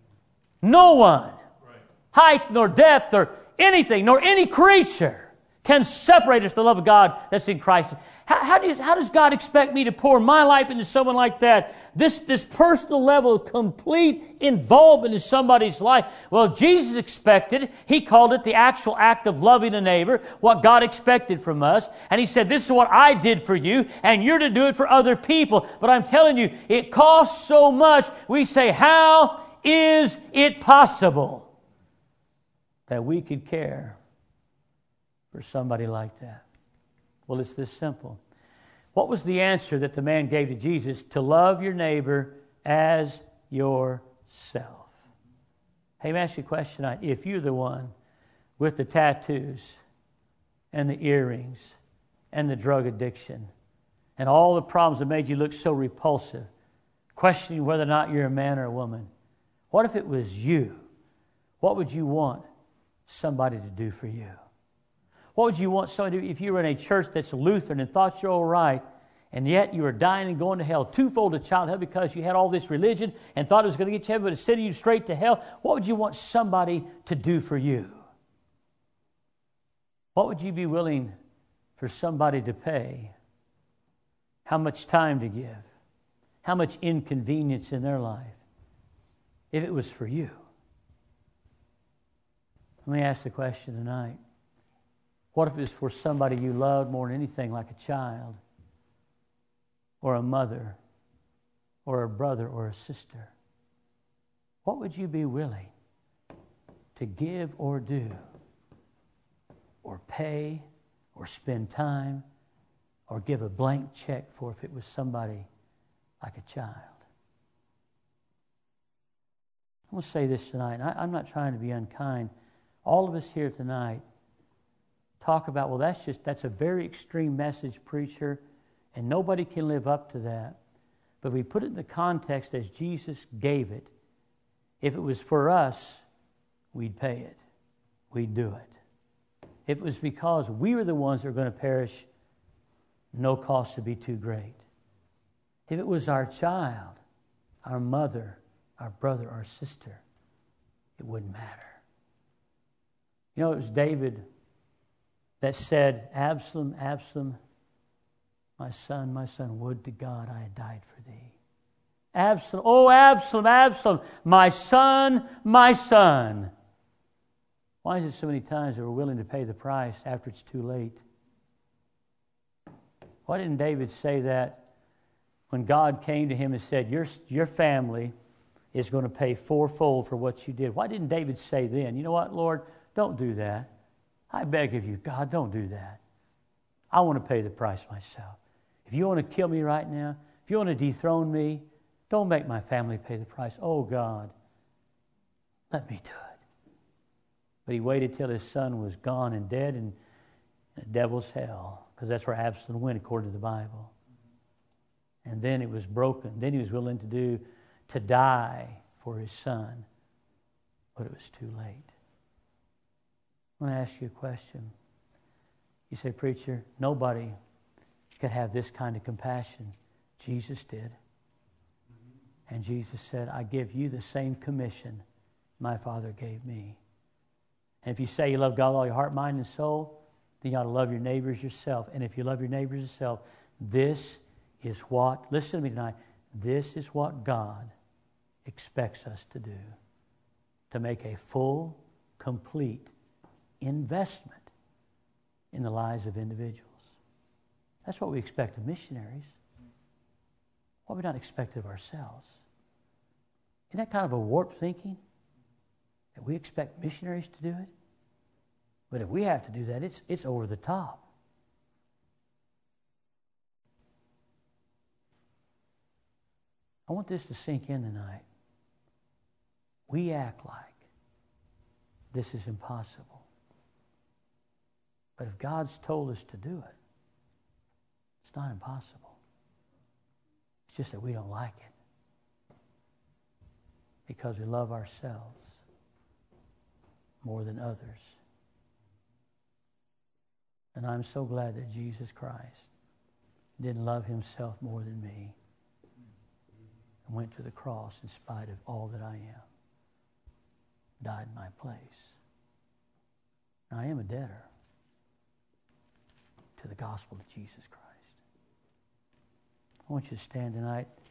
No one. Right. Height nor depth or anything, nor any creature can separate us from the love of God that's in Christ. How, how, do you, how does God expect me to pour my life into someone like that? This, this personal level of complete involvement in somebody's life. Well, Jesus expected, He called it the actual act of loving a neighbor, what God expected from us. And He said, this is what I did for you, and you're to do it for other people. But I'm telling you, it costs so much. We say, how is it possible that we could care for somebody like that? Well, it's this simple. What was the answer that the man gave to Jesus? To love your neighbor as yourself. Hey, let me ask you a question tonight. If you're the one with the tattoos and the earrings and the drug addiction and all the problems that made you look so repulsive, questioning whether or not you're a man or a woman, what if it was you? What would you want somebody to do for you? What would you want somebody to do if you were in a church that's Lutheran and thought you're all right, and yet you were dying and going to hell, twofold to childhood because you had all this religion and thought it was going to get you heaven, but it's sending you straight to hell? What would you want somebody to do for you? What would you be willing for somebody to pay? How much time to give? How much inconvenience in their life? If it was for you. Let me ask the question tonight. What if it was for somebody you loved more than anything, like a child, or a mother, or a brother, or a sister? What would you be willing to give or do, or pay, or spend time, or give a blank check for if it was somebody like a child? I'm going to say this tonight, and I, I'm not trying to be unkind. All of us here tonight talk about, well, that's just, that's a very extreme message, preacher, and nobody can live up to that. But we put it in the context as Jesus gave it. If it was for us, we'd pay it. We'd do it. If it was because we were the ones that were going to perish, no cost would be too great. If it was our child, our mother, our brother, our sister, it wouldn't matter. You know, it was David that said, Absalom, Absalom, my son, my son, would to God I had died for thee. Absalom, oh Absalom, Absalom, my son, my son. Why is it so many times that we're willing to pay the price after it's too late? Why didn't David say that when God came to him and said, your, your family is going to pay fourfold for what you did? Why didn't David say then, you know what, Lord, don't do that. I beg of you, God, don't do that. I want to pay the price myself. If you want to kill me right now, if you want to dethrone me, don't make my family pay the price. Oh, God, let me do it. But he waited till his son was gone and dead in the devil's hell, because that's where Absalom went according to the Bible. And then it was broken. Then he was willing to do, to die for his son, but it was too late. I want to ask you a question. You say, preacher, nobody could have this kind of compassion. Jesus did. And Jesus said, I give you the same commission my Father gave me. And if you say you love God with all your heart, mind, and soul, then you ought to love your neighbors yourself. And if you love your neighbors yourself, this is what, listen to me tonight, this is what God expects us to do. To make a full, complete investment in the lives of individuals. That's what we expect of missionaries. What we not expect of ourselves. Isn't that kind of a warped thinking? That we expect missionaries to do it? But if we have to do that, it's, it's over the top. I want this to sink in tonight. We act like this is impossible. But if God's told us to do it, it's not impossible. It's just that we don't like it. Because we love ourselves more than others. And I'm so glad that Jesus Christ didn't love himself more than me and went to the cross in spite of all that I am. Died in my place. I am a debtor to the gospel of Jesus Christ. I want you to stand tonight.